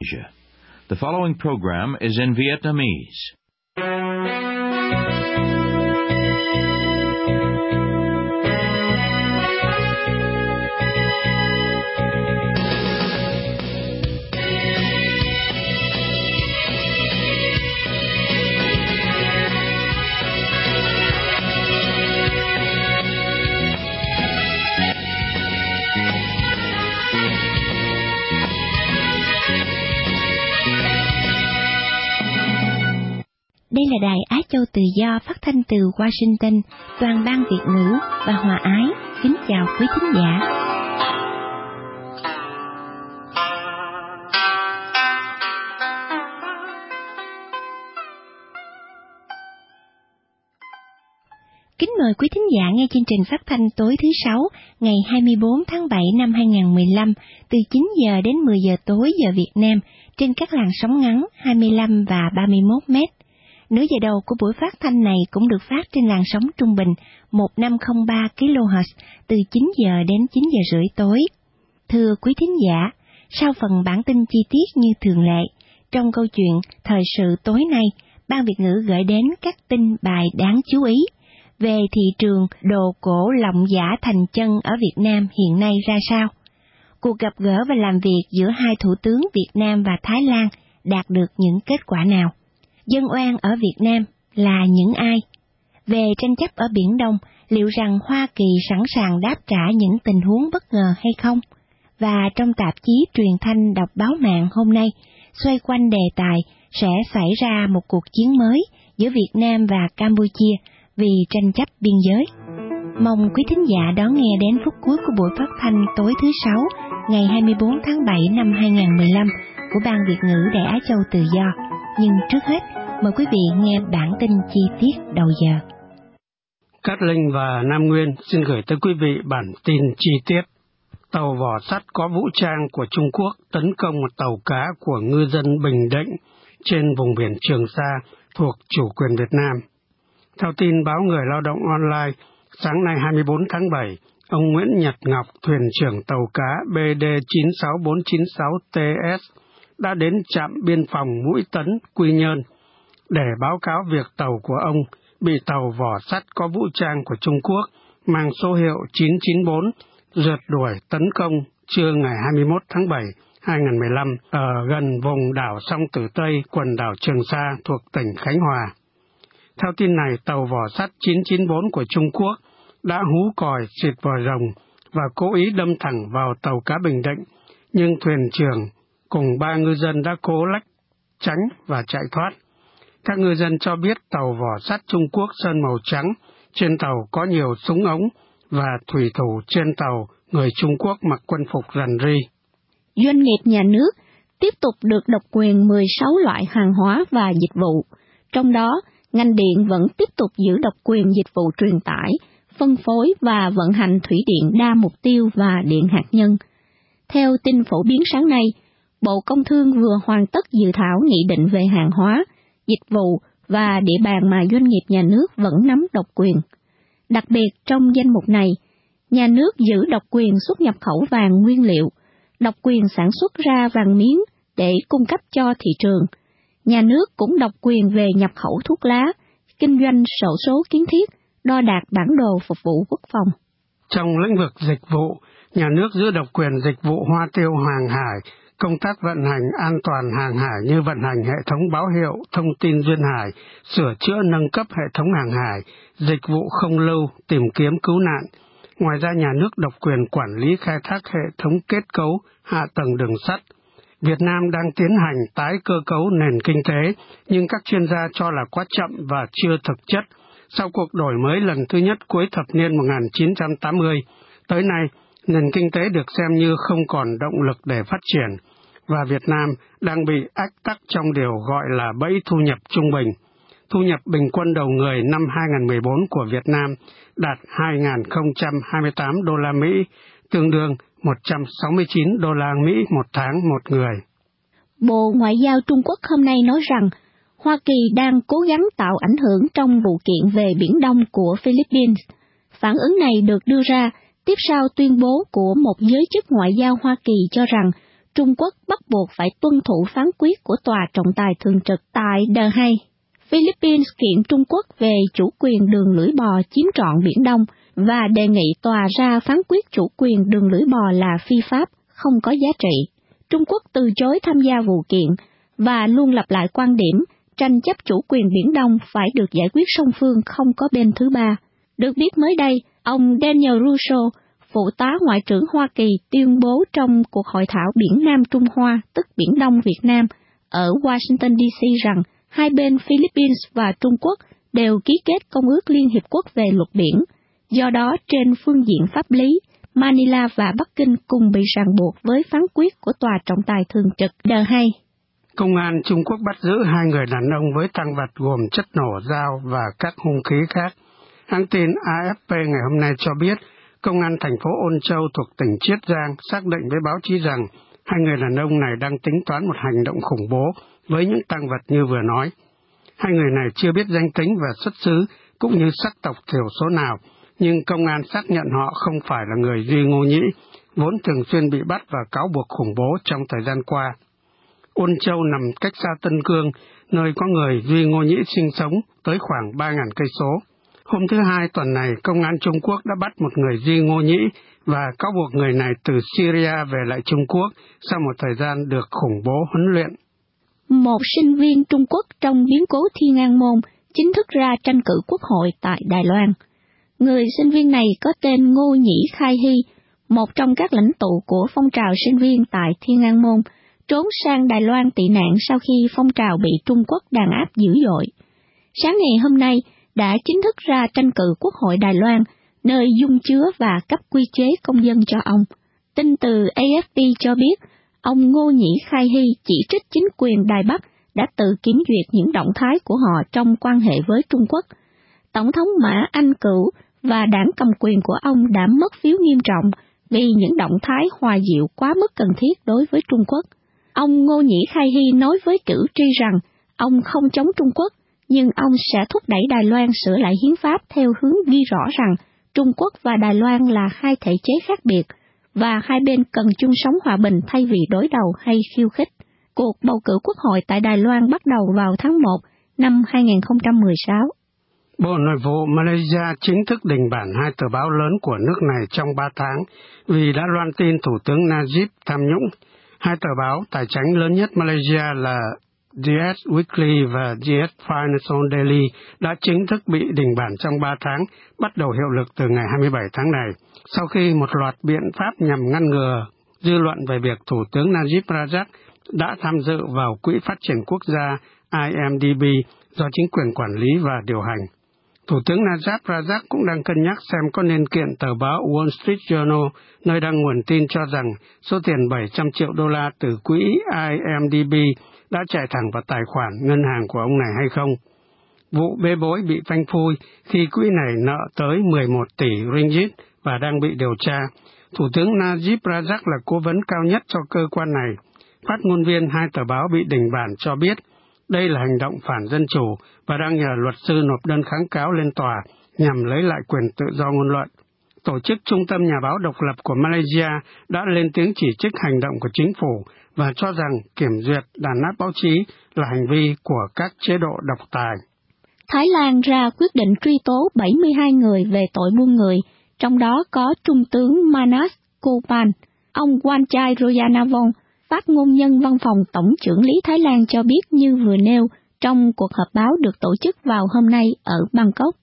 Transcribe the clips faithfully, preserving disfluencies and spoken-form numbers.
Asia. The following program is in Vietnamese. Đây là Đài Á Châu Tự Do phát thanh từ Washington, toàn ban Việt ngữ và Hòa Ái. Kính chào quý thính giả. Kính mời quý thính giả nghe chương trình phát thanh tối thứ Sáu, ngày hai mươi bốn tháng bảy năm hai nghìn không trăm mười lăm, từ chín giờ đến mười giờ tối giờ Việt Nam, trên các làn sóng ngắn hai mươi lăm và ba mươi mốt mét. Nửa giờ đầu của buổi phát thanh này cũng được phát trên làn sóng trung bình một nghìn năm trăm lẻ ba ki lô héc từ chín giờ đến chín giờ rưỡi tối. Thưa quý thính giả, sau phần bản tin chi tiết như thường lệ, trong câu chuyện thời sự tối nay, Ban Việt ngữ gửi đến các tin bài đáng chú ý về thị trường đồ cổ lộng giả thành chân ở Việt Nam hiện nay ra sao. Cuộc gặp gỡ và làm việc giữa hai thủ tướng Việt Nam và Thái Lan đạt được những kết quả nào? Dân oan ở Việt Nam là những ai? Về tranh chấp ở Biển Đông, liệu rằng Hoa Kỳ sẵn sàng đáp trả những tình huống bất ngờ hay không? Và trong tạp chí truyền thanh đọc báo mạng hôm nay, xoay quanh đề tài sẽ xảy ra một cuộc chiến mới giữa Việt Nam và Campuchia vì tranh chấp biên giới. Mong quý thính giả đón nghe đến phút cuối của buổi phát thanh tối thứ Sáu, ngày hai mươi bốn tháng bảy năm hai nghìn không trăm mười lăm của Ban Việt ngữ Đài Á Châu Tự Do. Nhưng trước hết, mời quý vị nghe bản tin chi tiết đầu giờ. Cát Linh và Nam Nguyên xin gửi tới quý vị bản tin chi tiết. Tàu vỏ sắt có vũ trang của Trung Quốc tấn công một tàu cá của ngư dân Bình Định trên vùng biển Trường Sa thuộc chủ quyền Việt Nam. Theo tin báo Người Lao động Online, sáng nay hai mươi bốn tháng bảy, ông Nguyễn Nhật Ngọc, thuyền trưởng tàu cá B D chín sáu bốn chín sáu T S, đã đến trạm biên phòng Mũi Tấn, Quy Nhơn, để báo cáo việc tàu của ông bị tàu vỏ sắt có vũ trang của Trung Quốc mang số hiệu chín chín bốn rượt đuổi tấn công trưa ngày hai mươi mốt tháng bảy năm hai nghìn không trăm mười lăm ở gần vùng đảo Song Tử Tây, quần đảo Trường Sa thuộc tỉnh Khánh Hòa. Theo tin này, tàu vỏ sắt chín chín bốn của Trung Quốc đã hú còi xịt vòi rồng và cố ý đâm thẳng vào tàu cá Bình Định, nhưng thuyền trưởng cùng ba ngư dân đã cố lách tránh và chạy thoát. Các ngư dân cho biết tàu vỏ sắt Trung Quốc sơn màu trắng, trên tàu có nhiều súng ống và thủy thủ trên tàu người Trung Quốc mặc quân phục rằn ri. Doanh nghiệp nhà nước tiếp tục được độc quyền mười sáu loại hàng hóa và dịch vụ, trong đó ngành điện vẫn tiếp tục giữ độc quyền dịch vụ truyền tải, phân phối và vận hành thủy điện đa mục tiêu và điện hạt nhân. Theo tin phổ biến sáng nay, Bộ Công Thương vừa hoàn tất dự thảo nghị định về hàng hóa, dịch vụ và địa bàn mà doanh nghiệp nhà nước vẫn nắm độc quyền. Đặc biệt trong danh mục này, nhà nước giữ độc quyền xuất nhập khẩu vàng nguyên liệu, độc quyền sản xuất ra vàng miếng để cung cấp cho thị trường. Nhà nước cũng độc quyền về nhập khẩu thuốc lá, kinh doanh sổ số kiến thiết, đo đạc bản đồ phục vụ quốc phòng. Trong lĩnh vực dịch vụ, nhà nước giữ độc quyền dịch vụ hoa tiêu hàng hải, công tác vận hành an toàn hàng hải như vận hành hệ thống báo hiệu, thông tin duyên hải, sửa chữa nâng cấp hệ thống hàng hải, dịch vụ không lưu, tìm kiếm cứu nạn. Ngoài ra, nhà nước độc quyền quản lý khai thác hệ thống kết cấu, hạ tầng đường sắt. Việt Nam đang tiến hành tái cơ cấu nền kinh tế, nhưng các chuyên gia cho là quá chậm và chưa thực chất. Sau cuộc đổi mới lần thứ nhất cuối thập niên một nghìn chín trăm tám mươi, tới nay, nền kinh tế được xem như không còn động lực để phát triển, và Việt Nam đang bị ách tắc trong điều gọi là bẫy thu nhập trung bình. Thu nhập bình quân đầu người năm hai nghìn không trăm mười bốn của Việt Nam đạt hai nghìn không trăm hai mươi tám đô la Mỹ, tương đương một trăm sáu mươi chín đô la Mỹ một tháng một người. Bộ Ngoại giao Trung Quốc hôm nay nói rằng Hoa Kỳ đang cố gắng tạo ảnh hưởng trong vụ kiện về Biển Đông của Philippines. Phản ứng này được đưa ra tiếp sau tuyên bố của một giới chức ngoại giao Hoa Kỳ cho rằng Trung Quốc bắt buộc phải tuân thủ phán quyết của Tòa trọng tài thường trực tại The Hague. Philippines kiện Trung Quốc về chủ quyền đường lưỡi bò chiếm trọn Biển Đông và đề nghị tòa ra phán quyết chủ quyền đường lưỡi bò là phi pháp, không có giá trị. Trung Quốc từ chối tham gia vụ kiện và luôn lặp lại quan điểm tranh chấp chủ quyền Biển Đông phải được giải quyết song phương, không có bên thứ ba. Được biết mới đây, ông Daniel Russo, phụ tá Ngoại trưởng Hoa Kỳ, tuyên bố trong cuộc hội thảo Biển Nam Trung Hoa, tức Biển Đông Việt Nam, ở Washington đê xê rằng hai bên Philippines và Trung Quốc đều ký kết Công ước Liên Hiệp Quốc về luật biển. Do đó, trên phương diện pháp lý, Manila và Bắc Kinh cùng bị ràng buộc với phán quyết của Tòa trọng tài thường trực The Hague. Công an Trung Quốc bắt giữ hai người đàn ông với tang vật gồm chất nổ, dao và các hung khí khác. Hãng tin a ép pê ngày hôm nay cho biết, Công an thành phố Ôn Châu thuộc tỉnh Chiết Giang xác định với báo chí rằng hai người đàn ông này đang tính toán một hành động khủng bố với những tang vật như vừa nói. Hai người này chưa biết danh tính và xuất xứ cũng như sắc tộc thiểu số nào, nhưng công an xác nhận họ không phải là người Duy Ngô Nhĩ, vốn thường xuyên bị bắt và cáo buộc khủng bố trong thời gian qua. Ôn Châu nằm cách xa Tân Cương, nơi có người Duy Ngô Nhĩ sinh sống, tới khoảng ba nghìn cây số. Hôm thứ Hai tuần này, Công an Trung Quốc đã bắt một người Duy Ngô Nhĩ và cáo buộc người này từ Syria về lại Trung Quốc sau một thời gian được khủng bố huấn luyện. Một sinh viên Trung Quốc trong biến cố Thiên An Môn chính thức ra tranh cử quốc hội tại Đài Loan. Người sinh viên này có tên Ngô Nhĩ Khai Hy, một trong các lãnh tụ của phong trào sinh viên tại Thiên An Môn, trốn sang Đài Loan tị nạn sau khi phong trào bị Trung Quốc đàn áp dữ dội. Sáng ngày hôm nay, đã chính thức ra tranh cử Quốc hội Đài Loan, nơi dung chứa và cấp quy chế công dân cho ông. Tin từ a ép pê cho biết, ông Ngô Nhĩ Khai Hy chỉ trích chính quyền Đài Bắc đã tự kiểm duyệt những động thái của họ trong quan hệ với Trung Quốc. Tổng thống Mã Anh Cửu và đảng cầm quyền của ông đã mất phiếu nghiêm trọng vì những động thái hòa dịu quá mức cần thiết đối với Trung Quốc. Ông Ngô Nhĩ Khai Hy nói với cử tri rằng ông không chống Trung Quốc, nhưng ông sẽ thúc đẩy Đài Loan sửa lại hiến pháp theo hướng ghi rõ rằng Trung Quốc và Đài Loan là hai thể chế khác biệt và hai bên cần chung sống hòa bình thay vì đối đầu hay khiêu khích. Cuộc bầu cử quốc hội tại Đài Loan bắt đầu vào tháng một năm hai nghìn không trăm mười sáu. Bộ Nội vụ Malaysia chính thức đình bản hai tờ báo lớn của nước này trong ba tháng vì đã loan tin Thủ tướng Najib tham nhũng. Hai tờ báo tài chính lớn nhất Malaysia là đê ét Weekly và đê ét Financial Daily đã chính thức bị đình bản trong ba tháng, bắt đầu hiệu lực từ ngày hai mươi bảy tháng này, sau khi một loạt biện pháp nhằm ngăn ngừa dư luận về việc Thủ tướng Najib Razak đã tham dự vào Quỹ Phát triển Quốc gia I M D B do chính quyền quản lý và điều hành. Thủ tướng Najib Razak cũng đang cân nhắc xem có nên kiện tờ báo Wall Street Journal, nơi đăng nguồn tin cho rằng số tiền bảy trăm triệu đô la từ quỹ I M D B đã chạy thẳng vào tài khoản ngân hàng của ông này hay không. Vụ bê bối bị phanh phui khi quỹ này nợ tới mười một tỷ ringgit và đang bị điều tra. Thủ tướng Najib Razak là cố vấn cao nhất cho cơ quan này. Phát ngôn viên hai tờ báo bị đình bản cho biết đây là hành động phản dân chủ và đang nhờ luật sư nộp đơn kháng cáo lên tòa nhằm lấy lại quyền tự do ngôn luận. Tổ chức Trung tâm Nhà báo độc lập của Malaysia đã lên tiếng chỉ trích hành động của chính phủ và cho rằng kiểm duyệt đàn áp báo chí là hành vi của các chế độ độc tài. Thái Lan ra quyết định truy tố bảy mươi hai người về tội buôn người, trong đó có Trung tướng Manas Kopan. Ông Wanchai Royanavong, phát ngôn nhân văn phòng Tổng trưởng lý Thái Lan cho biết như vừa nêu trong cuộc họp báo được tổ chức vào hôm nay ở Bangkok.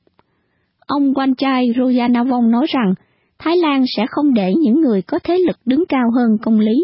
Ông Wanchai Royanavong nói rằng Thái Lan sẽ không để những người có thế lực đứng cao hơn công lý.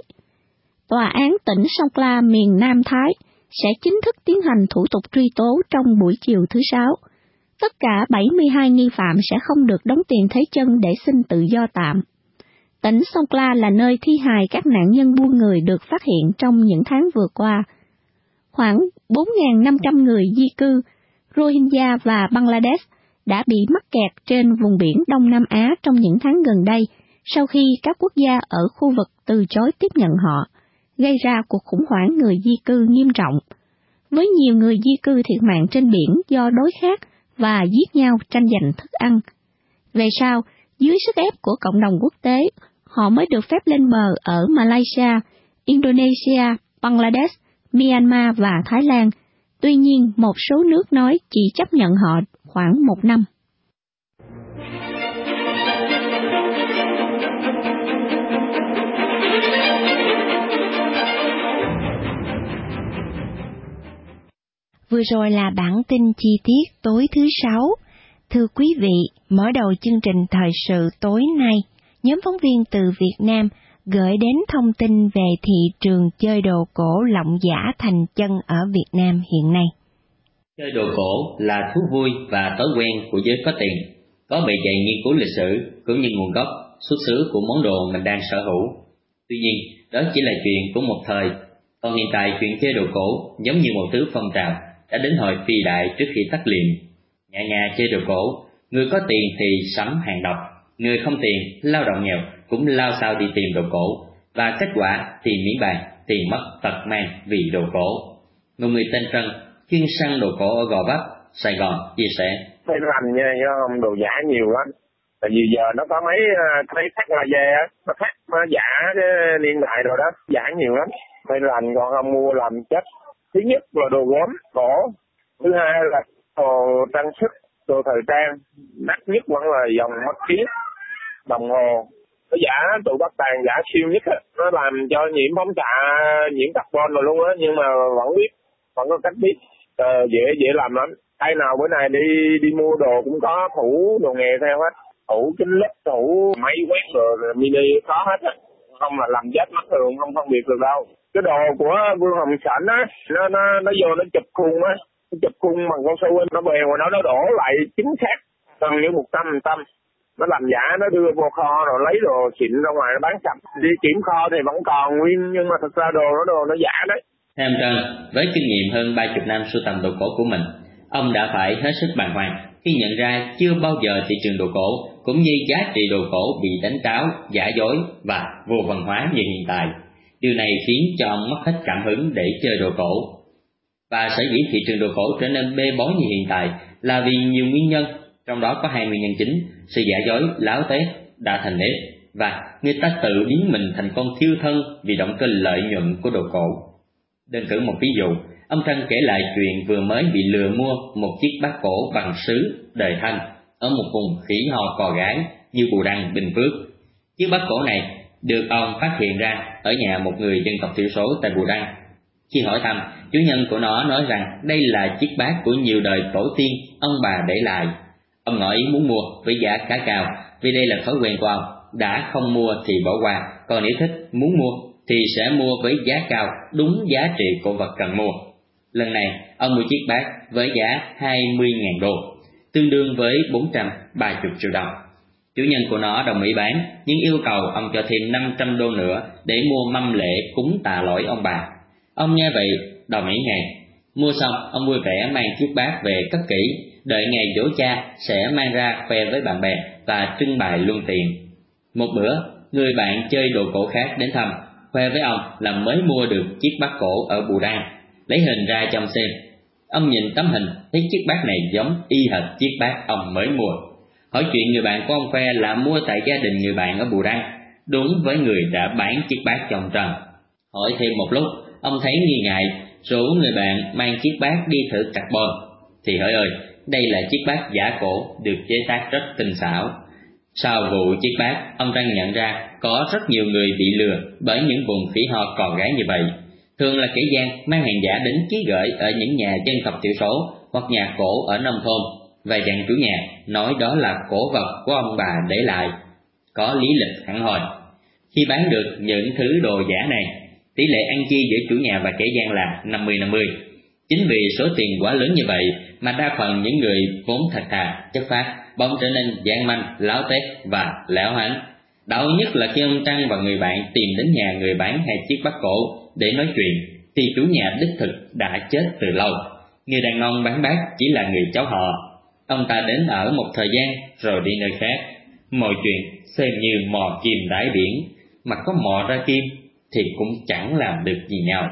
Tòa án tỉnh Songkhla miền Nam Thái sẽ chính thức tiến hành thủ tục truy tố trong buổi chiều thứ Sáu. Tất cả bảy mươi hai nghi phạm sẽ không được đóng tiền thế chân để xin tự do tạm. Tỉnh Songkhla là nơi thi hài các nạn nhân buôn người được phát hiện trong những tháng vừa qua. Khoảng bốn nghìn năm trăm người di cư, Rohingya và Bangladesh đã bị mắc kẹt trên vùng biển Đông Nam Á trong những tháng gần đây sau khi các quốc gia ở khu vực từ chối tiếp nhận họ, gây ra cuộc khủng hoảng người di cư nghiêm trọng, với nhiều người di cư thiệt mạng trên biển do đói khát và giết nhau tranh giành thức ăn. Về sau, dưới sức ép của cộng đồng quốc tế, họ mới được phép lên bờ ở Malaysia, Indonesia, Bangladesh, Myanmar và Thái Lan. Tuy nhiên, một số nước nói chỉ chấp nhận họ khoảng một năm. Vừa rồi là bản tin chi tiết tối thứ sáu. Thưa quý vị, mở đầu chương trình thời sự tối nay, nhóm phóng viên từ Việt Nam gửi đến thông tin về thị trường chơi đồ cổ lộng giả thành chân ở Việt Nam hiện nay. Chơi đồ cổ là thú vui và thói quen của giới có tiền, có bề dày nghiên cứu lịch sử cũng như nguồn gốc, xuất xứ của món đồ mình đang sở hữu. Tuy nhiên, đó chỉ là chuyện của một thời, còn hiện tại chuyện chơi đồ cổ giống như một thứ phong trào đã đến hồi phi đại trước khi tắt liệm. Nhà nhà chơi đồ cổ, người có tiền thì sắm hàng độc, người không tiền, lao động nghèo cũng lao sao đi tìm đồ cổ, và kết quả thì miễn bàn, tiền mất tật mang vì đồ cổ. Một người tên Trân, chuyên săn đồ cổ ở Gò Vấp, Sài Gòn chia sẻ: Phải rành nha, không đồ giả nhiều lắm. Tại vì giờ nó có mấy thấy khác là về á, nó khác nó giả cái niên đại rồi đó, giả nhiều lắm. Phải rành còn không mua làm chết. Thứ nhất là đồ gốm cổ, thứ hai là đồ trang sức, đồ thời trang, đắt nhất vẫn là dòng mắt kiếng, đồng hồ. Nó giả tụi bắt tàn giả siêu nhất á, nó làm cho nhiễm phóng xạ, nhiễm carbon rồi luôn á, nhưng mà vẫn biết, vẫn có cách biết, ờ, dễ dễ làm lắm. Ai nào bữa nay đi đi mua đồ cũng có thủ đồ nghề theo hết, thủ kính lúp, thủ máy quét rồi mini có hết á, không là làm chết mắt thường không phân biệt được đâu. Cái đồ của Vương Hồng Sảnh á, nó nó nó vô nó chụp khung á, nó chụp khung bằng con su nó bèo rồi nó nó đổ lại chính xác gần như một trăm phần trăm. Nó làm giả, nó đưa vô kho rồi lấy đồ xịn ra ngoài nó bán sạch. Đi kiểm kho thì vẫn còn nguyên, nhưng mà thật ra đồ nó đồ nó giả đấy. Theo ông Trân, với kinh nghiệm hơn ba mươi năm sưu tầm đồ cổ của mình, ông đã phải hết sức bàng hoàng khi nhận ra chưa bao giờ thị trường đồ cổ cũng như giá trị đồ cổ bị đánh tráo, giả dối và vô văn hóa như hiện tại. Điều này khiến cho ông mất hết cảm hứng để chơi đồ cổ. Và sở dĩ thị trường đồ cổ trở nên bê bối như hiện tại là vì nhiều nguyên nhân, trong đó có hai nguyên nhân chính: sự giả dối, láo tét đã thành nếp, và người ta tự biến mình thành con thiêu thân vì động cơ lợi nhuận của đồ cổ. Đơn cử một ví dụ, ông Trân kể lại chuyện vừa mới bị lừa mua một chiếc bát cổ bằng sứ đời Thanh ở một vùng khỉ ho cò gái như Bù Đăng, Bình Phước. Chiếc bát cổ này được ông phát hiện ra ở nhà một người dân tộc thiểu số tại Bù Đăng. Khi hỏi thăm, chủ nhân của nó nói rằng đây là chiếc bát của nhiều đời tổ tiên ông bà để lại. Ông ngỏ ý muốn mua với giá khá cao, vì đây là thói quen của ông, đã không mua thì bỏ qua, còn nếu thích muốn mua thì sẽ mua với giá cao, đúng giá trị cổ vật cần mua. Lần này, ông mua chiếc bát với giá hai mươi nghìn đô, tương đương với bốn trăm ba mươi triệu đồng. Chủ nhân của nó đồng ý bán, nhưng yêu cầu ông cho thêm năm trăm đô nữa để mua mâm lễ cúng tạ lỗi ông bà. Ông nghe vậy, đồng ý ngay. Mua xong, ông vui vẻ mang chiếc bát về cất kỹ, đợi ngày giỗ cha sẽ mang ra khoe với bạn bè và trưng bày luân tiền. Một bữa, người bạn chơi đồ cổ khác đến thăm, khoe với ông là mới mua được chiếc bát cổ ở Bù Đăng, lấy hình ra cho ông xem. Ông nhìn tấm hình, thấy chiếc bát này giống y hệt chiếc bát ông mới mua. Hỏi chuyện người bạn của ông khoe là mua tại gia đình người bạn ở Bù Đăng, đúng với người đã bán chiếc bát cho ông Trân. Hỏi thêm một lúc, ông thấy nghi ngại, rủ người bạn mang chiếc bát đi thử carbon. Thì hỡi ơi, đây là chiếc bát giả cổ được chế tác rất tinh xảo. Sau vụ chiếc bát, ông Trân nhận ra có rất nhiều người bị lừa bởi những vùng khỉ ho cò gái như vậy. Thường là kẻ gian mang hàng giả đến ký gửi ở những nhà dân tộc thiểu số hoặc nhà cổ ở nông thôn, và dặn chủ nhà nói đó là cổ vật của ông bà để lại, có lý lịch hẳn hoi. Khi bán được những thứ đồ giả này, tỷ lệ ăn chia giữa chủ nhà và kẻ gian là năm mươi năm mươi. Chính vì số tiền quá lớn như vậy mà đa phần những người vốn thật thà, chất phác bỗng trở nên gian manh, láo tét và lẻo hãnh. Đau nhất là khi ông Trân và người bạn tìm đến nhà người bán hai chiếc bát cổ để nói chuyện, thì chủ nhà đích thực đã chết từ lâu. Người đàn ông bán bát chỉ là người cháu họ. Ông ta đến ở một thời gian rồi đi nơi khác. Mọi chuyện xem như mò kim đáy biển, mà có mò ra kim thì cũng chẳng làm được gì nhau.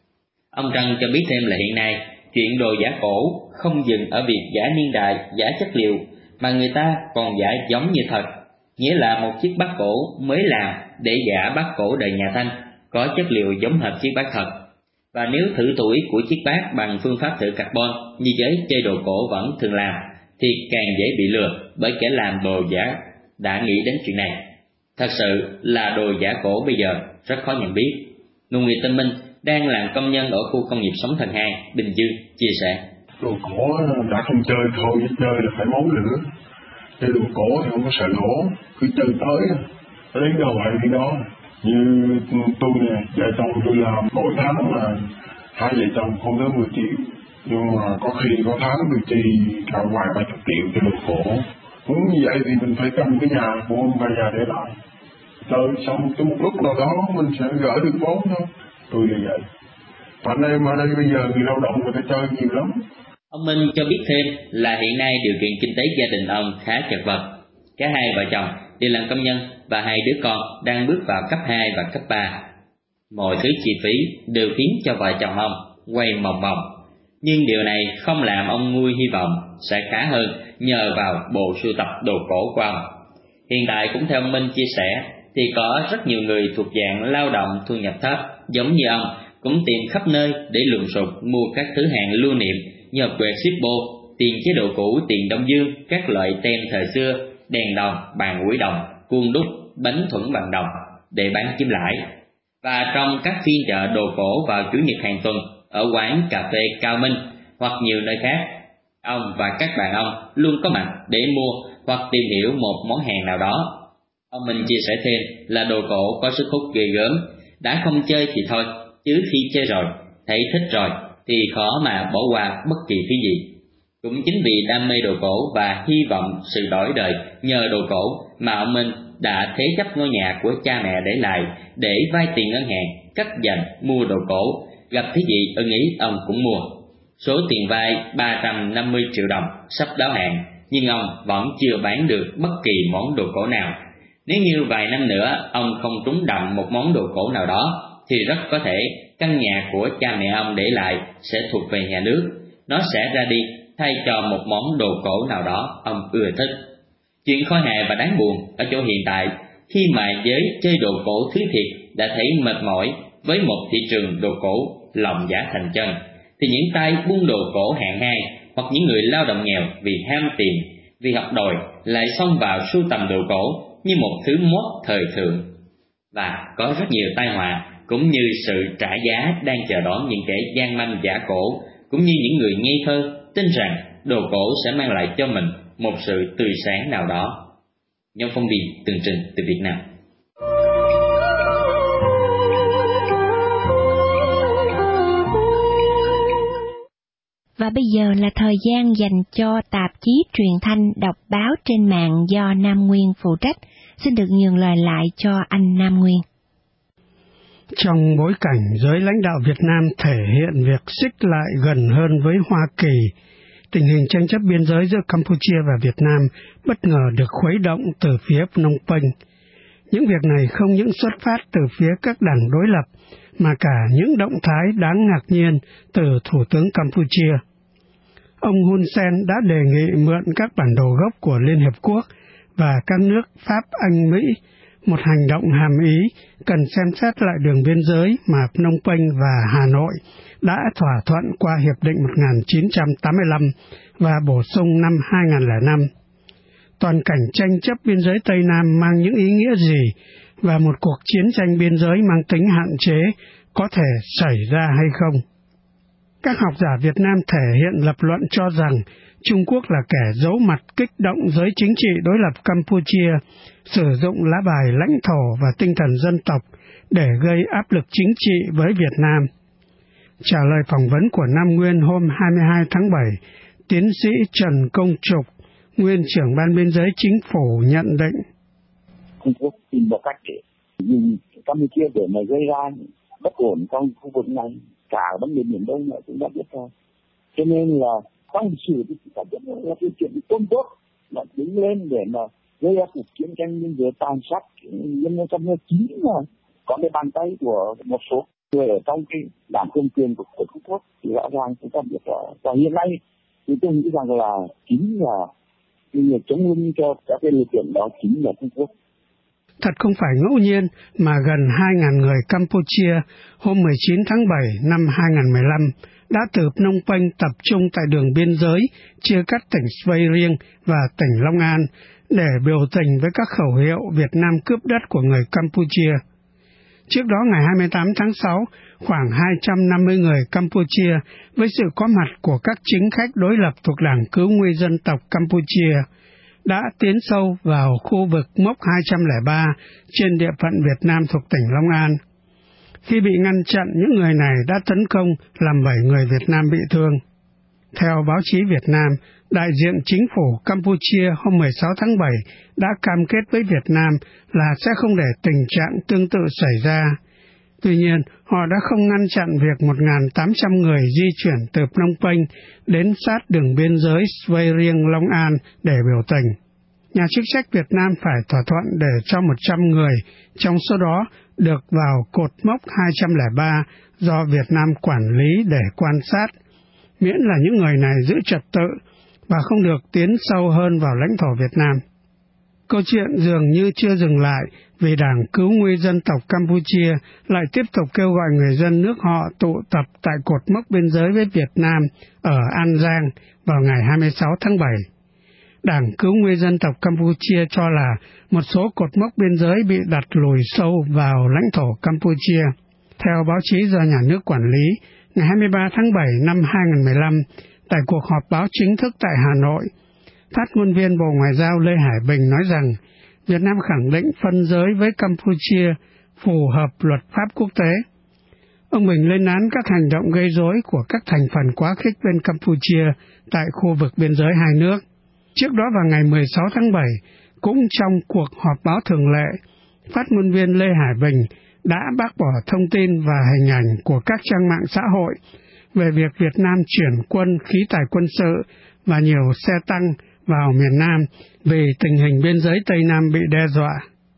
Ông Trân cho biết thêm là hiện nay, chuyện đồ giả cổ không dừng ở việc giả niên đại, giả chất liệu, mà người ta còn giả giống như thật, nghĩa là một chiếc bát cổ mới làm để giả bát cổ đời nhà Thanh, có chất liệu giống hệt chiếc bát thật. Và nếu thử tuổi của chiếc bát bằng phương pháp thử carbon như giới chơi đồ cổ vẫn thường làm, thì càng dễ bị lừa bởi kẻ làm đồ giả đã nghĩ đến chuyện này. Thật sự là đồ giả cổ bây giờ rất khó nhận biết. Một người tên Minh đang làm công nhân ở khu công nghiệp Sống Thần hai, Bình Dương chia sẻ: Đồ cổ đã không chơi thôi, chơi là phải máu lửa. Chơi đồ cổ thì không có sợ lỗ, cứ chơi tới, đến đâu vậy đi đó. Như tôi nè, vợ chồng tôi làm mỗi tháng là hai vợ chồng không tới mười triệu, nhưng mà có khi có tháng được chi cả vài ba chục triệu cho đồ cổ. Muốn như vậy thì mình phải cầm cái nhà của ông về nhà để lại. Chơi xong tới một lúc nào đó mình sẽ gỡ được vốn thôi. Tôi như vậy. Và anh em ở đây bây giờ người lao động người ta chơi nhiều lắm. Ông Minh cho biết thêm là hiện nay điều kiện kinh tế gia đình ông khá chật vật. Cả hai vợ chồng đều làm công nhân và hai đứa con đang bước vào cấp hai và cấp ba. Mọi thứ chi phí đều khiến cho vợ chồng ông quay mòng mòng. Nhưng điều này không làm ông nguôi hy vọng sẽ khá hơn nhờ vào bộ sưu tập đồ cổ của ông. Hiện tại cũng theo ông Minh chia sẻ thì có rất nhiều người thuộc dạng lao động thu nhập thấp giống như ông cũng tìm khắp nơi để lùng sục mua các thứ hàng lưu niệm như hộp quẹt Zippo, tiền chế độ cũ, tiền Đông Dương, các loại tem thời xưa, đèn đồng, bàn quỹ đồng, cuông đúc, bánh thuẫn bằng đồng để bán kiếm lãi. Và trong các phiên chợ đồ cổ vào chủ nhật hàng tuần ở quán cà phê Cao Minh hoặc nhiều nơi khác, ông và các bạn ông luôn có mặt để mua hoặc tìm hiểu một món hàng nào đó. Ông Minh chia sẻ thêm là đồ cổ có sức hút ghê gớm, đã không chơi thì thôi, chứ khi chơi rồi, thấy thích rồi thì khó mà bỏ qua bất kỳ thứ gì. Cũng chính vì đam mê đồ cổ và hy vọng sự đổi đời nhờ đồ cổ mà ông Minh đã thế chấp ngôi nhà của cha mẹ để lại để vay tiền ngân hàng, cắt dành mua đồ cổ, gặp thứ gì ưng ý ông cũng mua. Số tiền vay ba trăm năm mươi triệu đồng sắp đáo hạn, nhưng ông vẫn chưa bán được bất kỳ món đồ cổ nào. Nếu như vài năm nữa ông không trúng đậm một món đồ cổ nào đó, thì rất có thể căn nhà của cha mẹ ông để lại sẽ thuộc về nhà nước. Nó sẽ ra đi thay cho một món đồ cổ nào đó ông ưa thích. Chuyện khó hề và đáng buồn ở chỗ hiện tại, khi mà giới chơi đồ cổ thứ thiệt đã thấy mệt mỏi với một thị trường đồ cổ lòng giả thành chân, thì những tay buôn đồ cổ hạng hai hoặc những người lao động nghèo vì ham tiền, vì học đòi lại xông vào sưu tầm đồ cổ như một thứ mốt thời thượng. Và có rất nhiều tai họa cũng như sự trả giá đang chờ đón những kẻ gian manh giả cổ, cũng như những người ngây thơ tin rằng đồ cổ sẽ mang lại cho mình một sự tươi sáng nào đó. Nhóm phóng viên tường trình từ Việt Nam. Và bây giờ là thời gian dành cho tạp chí truyền thanh đọc báo trên mạng do Nam Nguyên phụ trách. Xin được nhường lời lại cho anh Nam Nguyên. Trong bối cảnh giới lãnh đạo Việt Nam thể hiện việc xích lại gần hơn với Hoa Kỳ, tình hình tranh chấp biên giới giữa Campuchia và Việt Nam bất ngờ được khuấy động từ phía Phnom Penh. Những việc này không những xuất phát từ phía các đảng đối lập, mà cả những động thái đáng ngạc nhiên từ Thủ tướng Campuchia. Ông Hun Sen đã đề nghị mượn các bản đồ gốc của Liên Hiệp Quốc và các nước Pháp, Anh, Mỹ, một hành động hàm ý cần xem xét lại đường biên giới mà Phnom Penh và Hà Nội đã thỏa thuận qua Hiệp định một nghìn chín trăm tám mươi lăm và bổ sung năm hai nghìn lẻ năm. Toàn cảnh tranh chấp biên giới Tây Nam mang những ý nghĩa gì và một cuộc chiến tranh biên giới mang tính hạn chế có thể xảy ra hay không? Các học giả Việt Nam thể hiện lập luận cho rằng Trung Quốc là kẻ giấu mặt kích động giới chính trị đối lập Campuchia, sử dụng lá bài lãnh thổ và tinh thần dân tộc để gây áp lực chính trị với Việt Nam. Trả lời phỏng vấn của Nam Nguyên hôm hai mươi hai tháng bảy, tiến sĩ Trần Công Trục, nguyên trưởng ban biên giới chính phủ nhận định. Trung Quốc tìm một cách để dùng Campuchia để mà gây ra bất ổn trong khu vực này, cả vấn đề Biển Đông nữa cũng đã biết rồi. Cho nên là trong lịch sử thì chúng ta biết là cái chuyện Trung Quốc là đứng lên để mà gây ra cuộc chiến tranh biên giới tàn sát nhân dân trong chín rồi. Có cái bàn tay của một số người ở trong cái đảng cầm quyền của, của Trung Quốc thì rõ ràng chúng ta biết rõ. Và hiện nay thì tôi nghĩ rằng là chính là người chống lưng cho các cái lực lượng đó chính là Trung Quốc. Thật không phải ngẫu nhiên mà gần hai nghìn người Campuchia hôm mười chín tháng bảy năm hai nghìn không trăm mười lăm đã từ Phnom Penh tập trung tại đường biên giới chia cắt tỉnh Svay Rieng và tỉnh Long An để biểu tình với các khẩu hiệu Việt Nam cướp đất của người Campuchia. Trước đó ngày hai mươi tám tháng sáu, khoảng hai trăm năm mươi người Campuchia với sự có mặt của các chính khách đối lập thuộc Đảng Cứu Nguy Dân tộc Campuchia đã tiến sâu vào khu vực mốc hai trăm lẻ ba trên địa phận Việt Nam thuộc tỉnh Long An. Khi bị ngăn chặn, những người này đã tấn công làm bảy người Việt Nam bị thương. Theo báo chí Việt Nam, đại diện chính phủ Campuchia hôm mười sáu tháng bảy đã cam kết với Việt Nam là sẽ không để tình trạng tương tự xảy ra. Tuy nhiên, họ đã không ngăn chặn việc một nghìn tám trăm người di chuyển từ Phnom Penh đến sát đường biên giới Svay Rieng Long An để biểu tình. Nhà chức trách Việt Nam phải thỏa thuận để cho một trăm người, trong số đó được vào cột mốc hai trăm lẻ ba do Việt Nam quản lý để quan sát, miễn là những người này giữ trật tự và không được tiến sâu hơn vào lãnh thổ Việt Nam. Câu chuyện dường như chưa dừng lại vì Đảng Cứu Nguy Dân tộc Campuchia lại tiếp tục kêu gọi người dân nước họ tụ tập tại cột mốc biên giới với Việt Nam ở An Giang vào ngày hai mươi sáu tháng bảy. Đảng Cứu Nguy Dân tộc Campuchia cho là một số cột mốc biên giới bị đặt lùi sâu vào lãnh thổ Campuchia. Theo báo chí do nhà nước quản lý, ngày hai mươi ba tháng bảy năm hai nghìn không trăm mười lăm, tại cuộc họp báo chính thức tại Hà Nội, phát ngôn viên Bộ Ngoại giao Lê Hải Bình nói rằng Việt Nam khẳng định phân giới với Campuchia phù hợp luật pháp quốc tế. Ông Bình lên án các hành động gây rối của các thành phần quá khích bên Campuchia tại khu vực biên giới hai nước. Trước đó vào ngày mười sáu tháng bảy, cũng trong cuộc họp báo thường lệ, phát ngôn viên Lê Hải Bình đã bác bỏ thông tin và hình ảnh của các trang mạng xã hội về việc Việt Nam chuyển quân khí tài quân sự và nhiều xe tăng vào miền Nam vì tình hình biên giới Tây Nam bị đe dọa.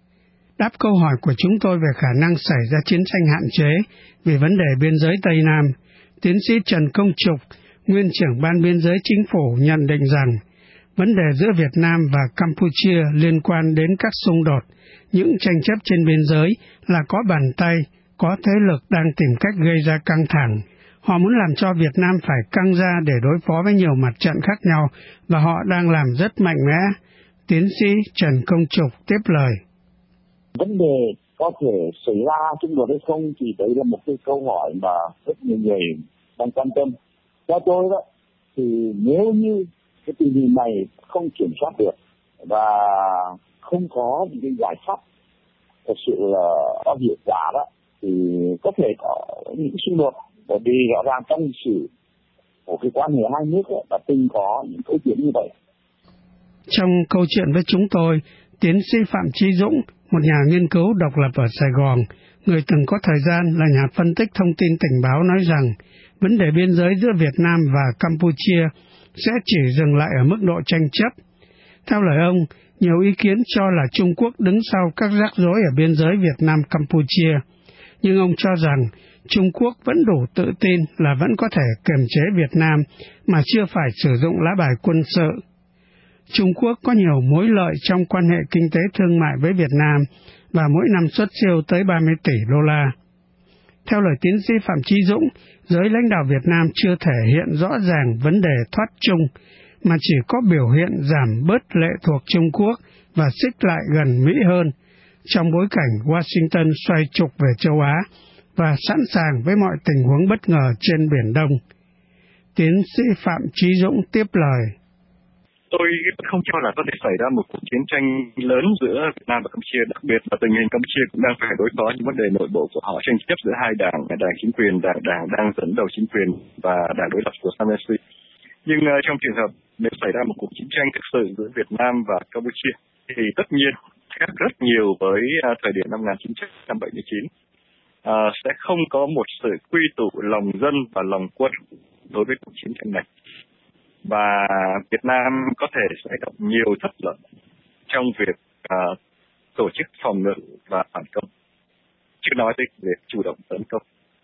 Đáp câu hỏi của chúng tôi về khả năng xảy ra chiến tranh hạn chế vì vấn đề biên giới Tây Nam, tiến sĩ Trần Công Trục, nguyên trưởng ban biên giới chính phủ nhận định rằng vấn đề giữa Việt Nam và Campuchia liên quan đến các xung đột, những tranh chấp trên biên giới là có bàn tay, có thế lực đang tìm cách gây ra căng thẳng. Họ muốn làm cho Việt Nam phải căng ra để đối phó với nhiều mặt trận khác nhau, và họ đang làm rất mạnh mẽ. Tiến sĩ Trần Công Trục tiếp lời. Vấn đề có thể xảy ra xung đột hay không thì đấy là một cái câu hỏi mà rất nhiều người đang quan tâm. Theo tôi đó, thì nếu như cái tình hình này không kiểm soát được và không có những cái giải pháp thật sự là có hiệu quả đó, thì có thể có những xung đột. Bởi vì rõ ràng trong lịch sử của cái quan hệ hai nước ấy, đã từng có những câu chuyện như vậy. Trong câu chuyện với chúng tôi, tiến sĩ Phạm Chí Dũng, một nhà nghiên cứu độc lập ở Sài Gòn, người từng có thời gian là nhà phân tích thông tin tình báo, nói rằng vấn đề biên giới giữa Việt Nam và Campuchia sẽ chỉ dừng lại ở mức độ tranh chấp. Theo lời ông, nhiều ý kiến cho là Trung Quốc đứng sau các rắc rối ở biên giới Việt Nam-Campuchia, nhưng ông cho rằng Trung Quốc vẫn đủ tự tin là vẫn có thể kiềm chế Việt Nam mà chưa phải sử dụng lá bài quân sự. Trung Quốc có nhiều mối lợi trong quan hệ kinh tế thương mại với Việt Nam và mỗi năm xuất siêu tới ba mươi tỷ đô la. Theo lời tiến sĩ Phạm Chí Dũng, giới lãnh đạo Việt Nam chưa thể hiện rõ ràng vấn đề thoát chung, mà chỉ có biểu hiện giảm bớt lệ thuộc Trung Quốc và xích lại gần Mỹ hơn, trong bối cảnh Washington xoay trục về châu Á và sẵn sàng với mọi tình huống bất ngờ trên Biển Đông. Tiến sĩ Phạm Chí Dũng tiếp lời. Tôi không cho là có thể xảy ra một cuộc chiến tranh lớn giữa Việt Nam và Campuchia, đặc biệt là tình hình Campuchia cũng đang phải đối phó những vấn đề nội bộ của họ, tranh chấp giữa hai đảng, đảng chính quyền, đảng đảng đang dẫn đầu chính quyền và đảng đối lập của Sam Rainsy. Nhưng uh, trong trường hợp nếu xảy ra một cuộc chiến tranh thực sự giữa Việt Nam và Campuchia thì tất nhiên khác rất nhiều với uh, thời điểm năm một nghìn chín trăm bảy mươi chín. Uh, sẽ không có một sự quy tụ lòng dân và lòng quân đối với cuộc chiến tranh này. Và Việt Nam có thể sẽ gặp nhiều thất lợi trong việc uh, tổ chức phòng ngự và phản công, chưa nói tới việc chủ động tấn công.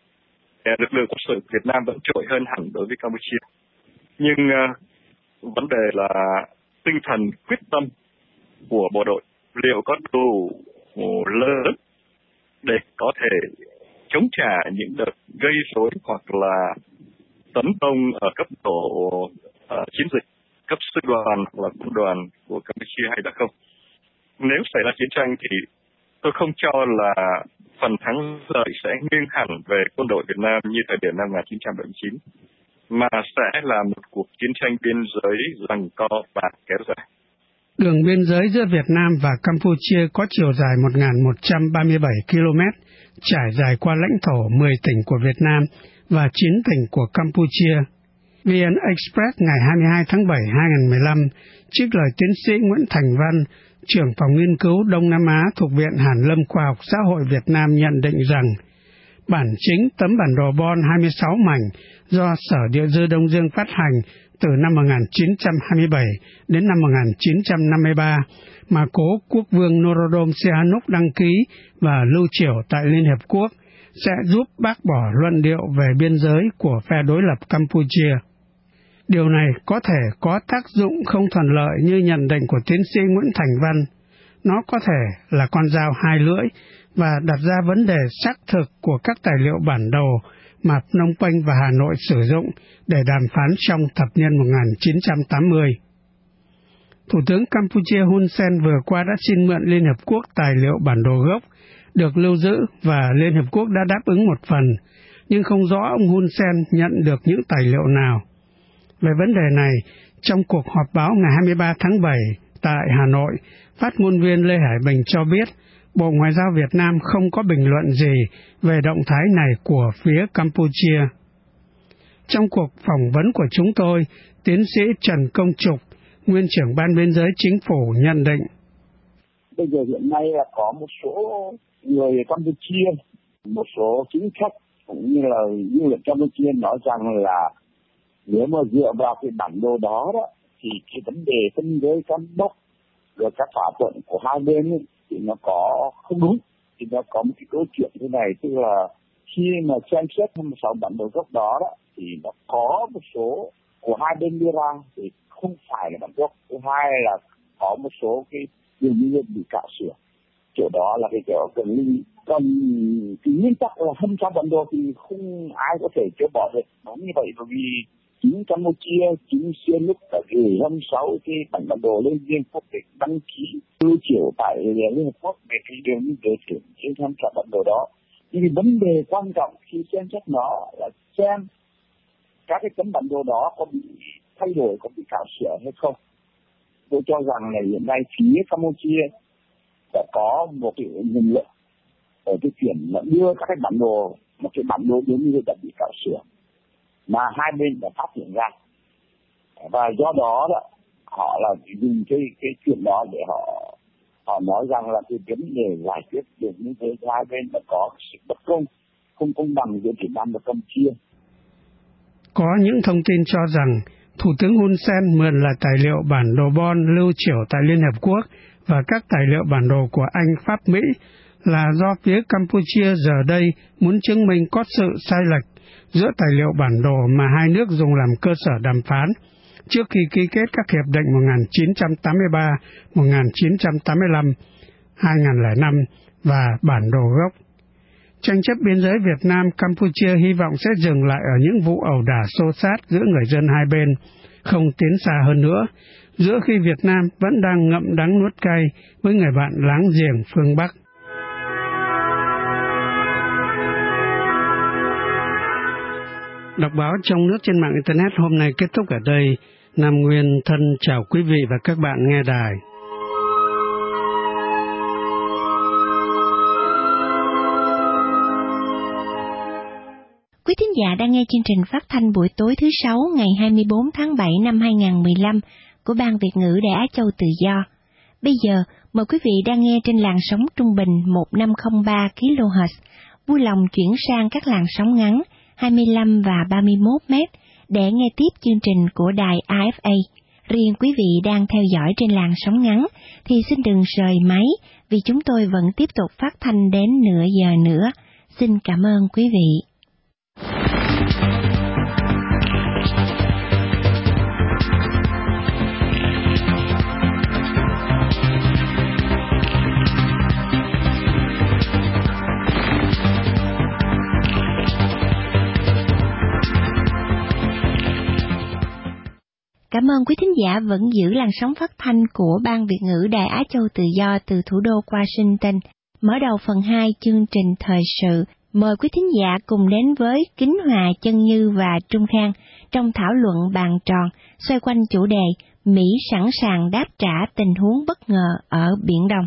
Lực lượng quân sự Việt Nam vẫn trội hơn hẳn đối với Campuchia. Nhưng uh, vấn đề là tinh thần quyết tâm của bộ đội liệu có đủ lớn để có thể chống trả những đợt gây rối hoặc là tấn công ở cấp độ uh, chiến dịch, cấp sư đoàn hoặc là quân đoàn của Campuchia hay là không. Nếu xảy ra chiến tranh thì tôi không cho là phần thắng lợi sẽ nghiêng hẳn về quân đội Việt Nam như thời điểm năm một nghìn chín trăm bảy mươi chín, mà sẽ là một cuộc chiến tranh biên giới giằng co và kéo dài. Đường biên giới giữa Việt Nam và Campuchia có chiều dài một nghìn một trăm ba mươi bảy ki lô mét, trải dài qua lãnh thổ mười tỉnh của Việt Nam và chín tỉnh của Campuchia. vê en Express ngày hai mươi hai tháng bảy năm hai nghìn không trăm mười lăm, trích lời tiến sĩ Nguyễn Thành Văn, trưởng phòng nghiên cứu Đông Nam Á thuộc Viện Hàn lâm Khoa học Xã hội Việt Nam nhận định rằng, bản chính tấm bản đồ Bon hai mươi sáu mảnh do Sở Địa dư Đông Dương phát hành từ năm một nghìn chín trăm hai mươi bảy đến năm một nghìn chín trăm năm mươi ba mà cố quốc vương Norodom Sihanouk đăng ký và lưu triểu tại Liên Hiệp Quốc sẽ giúp bác bỏ luận điệu về biên giới của phe đối lập Campuchia. Điều này có thể có tác dụng không thuận lợi như nhận định của tiến sĩ Nguyễn Thành Văn. Nó có thể là con dao hai lưỡi và đặt ra vấn đề xác thực của các tài liệu bản đồ mà Phnom Penh và Hà Nội sử dụng để đàm phán trong thập niên một nghìn chín trăm tám mươi. Thủ tướng Campuchia Hun Sen vừa qua đã xin mượn Liên Hợp Quốc tài liệu bản đồ gốc được lưu giữ và Liên Hợp Quốc đã đáp ứng một phần, nhưng không rõ ông Hun Sen nhận được những tài liệu nào. Về vấn đề này, trong cuộc họp báo ngày hai mươi ba tháng bảy tại Hà Nội, phát ngôn viên Lê Hải Bình cho biết Bộ Ngoại giao Việt Nam không có bình luận gì về động thái này của phía Campuchia. Trong cuộc phỏng vấn của chúng tôi, tiến sĩ Trần Công Trục, nguyên trưởng Ban Biên giới Chính phủ nhận định. Bây giờ hiện nay là có một số người Campuchia, một số chính khách cũng như là dư luận Campuchia nói rằng là nếu mà dựa vào cái bản đồ đó, đó thì cái vấn đề phân giới cắm mốc rồi các thỏa thuận của hai bên ấy, thì nó có không đúng. Thì nó có một cái câu chuyện thế này, tức là khi mà xem xét hai mươi sáu bản đồ gốc đó, đó thì nó có một số của hai bên đưa ra thì không phải là bản gốc. Thứ hai là có một số cái điều như bị cạo sửa. Chỗ đó là cái kiểu cần linh. Còn cái nguyên tắc là hai mươi sáu bản đồ thì không ai có thể chối bỏ được. Nó như vậy bởi vì chính Campuchia, chính xuyên lúc đã gửi hai mươi sáu cái bản bản đồ lên Liên Quốc để đăng ký lưu triểu tại Liên Hợp Quốc về cái điều như về chuyển trên hai mươi sáu bản đồ đó. Thì vấn đề quan trọng khi xem xét nó là xem các cái tấm bản đồ đó có bị thay đổi, có bị cạo sửa hay không. Tôi cho rằng là hiện nay phía Campuchia đã có một cái nguồn lực ở cái chuyện là đưa các cái bản đồ, một cái bản đồ giống như đã bị cạo sửa mà hai bên đã phát hiện ra, và do đó, đó họ là dùng cái cái chuyện đó để họ họ nói rằng là cái vấn đề giải quyết được như thế hai bên đã có sự bất công, không công bằng giữa Việt Nam và Campuchia. Có những thông tin cho rằng Thủ tướng Hun Sen mượn là tài liệu bản đồ Bon lưu triểu tại Liên Hợp Quốc và các tài liệu bản đồ của Anh, Pháp, Mỹ là do phía Campuchia giờ đây muốn chứng minh có sự sai lệch giữa tài liệu bản đồ mà hai nước dùng làm cơ sở đàm phán trước khi ký kết các hiệp định một nghìn chín trăm tám mươi ba, một nghìn chín trăm tám mươi lăm, hai nghìn không trăm lẻ năm và bản đồ gốc. Tranh chấp biên giới Việt Nam-Campuchia hy vọng sẽ dừng lại ở những vụ ẩu đả xô xát giữa người dân hai bên, không tiến xa hơn nữa, giữa khi Việt Nam vẫn đang ngậm đắng nuốt cay với người bạn láng giềng phương Bắc. Đọc báo trong nước trên mạng Internet hôm nay kết thúc ở đây. Nam Nguyên thân chào quý vị và các bạn nghe đài. Quý thính giả đang nghe chương trình phát thanh buổi tối thứ Sáu ngày hai mươi bốn tháng bảy năm hai nghìn không trăm mười lăm của Ban Việt ngữ Đài Á Châu Tự Do. Bây giờ, mời quý vị đang nghe trên làn sóng trung bình một nghìn năm trăm lẻ ba ki lô héc, vui lòng chuyển sang các làn sóng ngắn hai mươi lăm và ba mươi mốt mét để nghe tiếp chương trình của đài a ép a. Riêng quý vị đang theo dõi trên làn sóng ngắn thì xin đừng rời máy vì chúng tôi vẫn tiếp tục phát thanh đến nửa giờ nữa. Xin cảm ơn quý vị. Cảm ơn quý thính giả vẫn giữ làn sóng phát thanh của Ban Việt ngữ Đài Á Châu Tự Do từ thủ đô Washington. Mở đầu phần hai chương trình thời sự, mời quý thính giả cùng đến với Kính Hòa, Chân Như và Trung Khang trong thảo luận bàn tròn xoay quanh chủ đề Mỹ sẵn sàng đáp trả tình huống bất ngờ ở Biển Đông.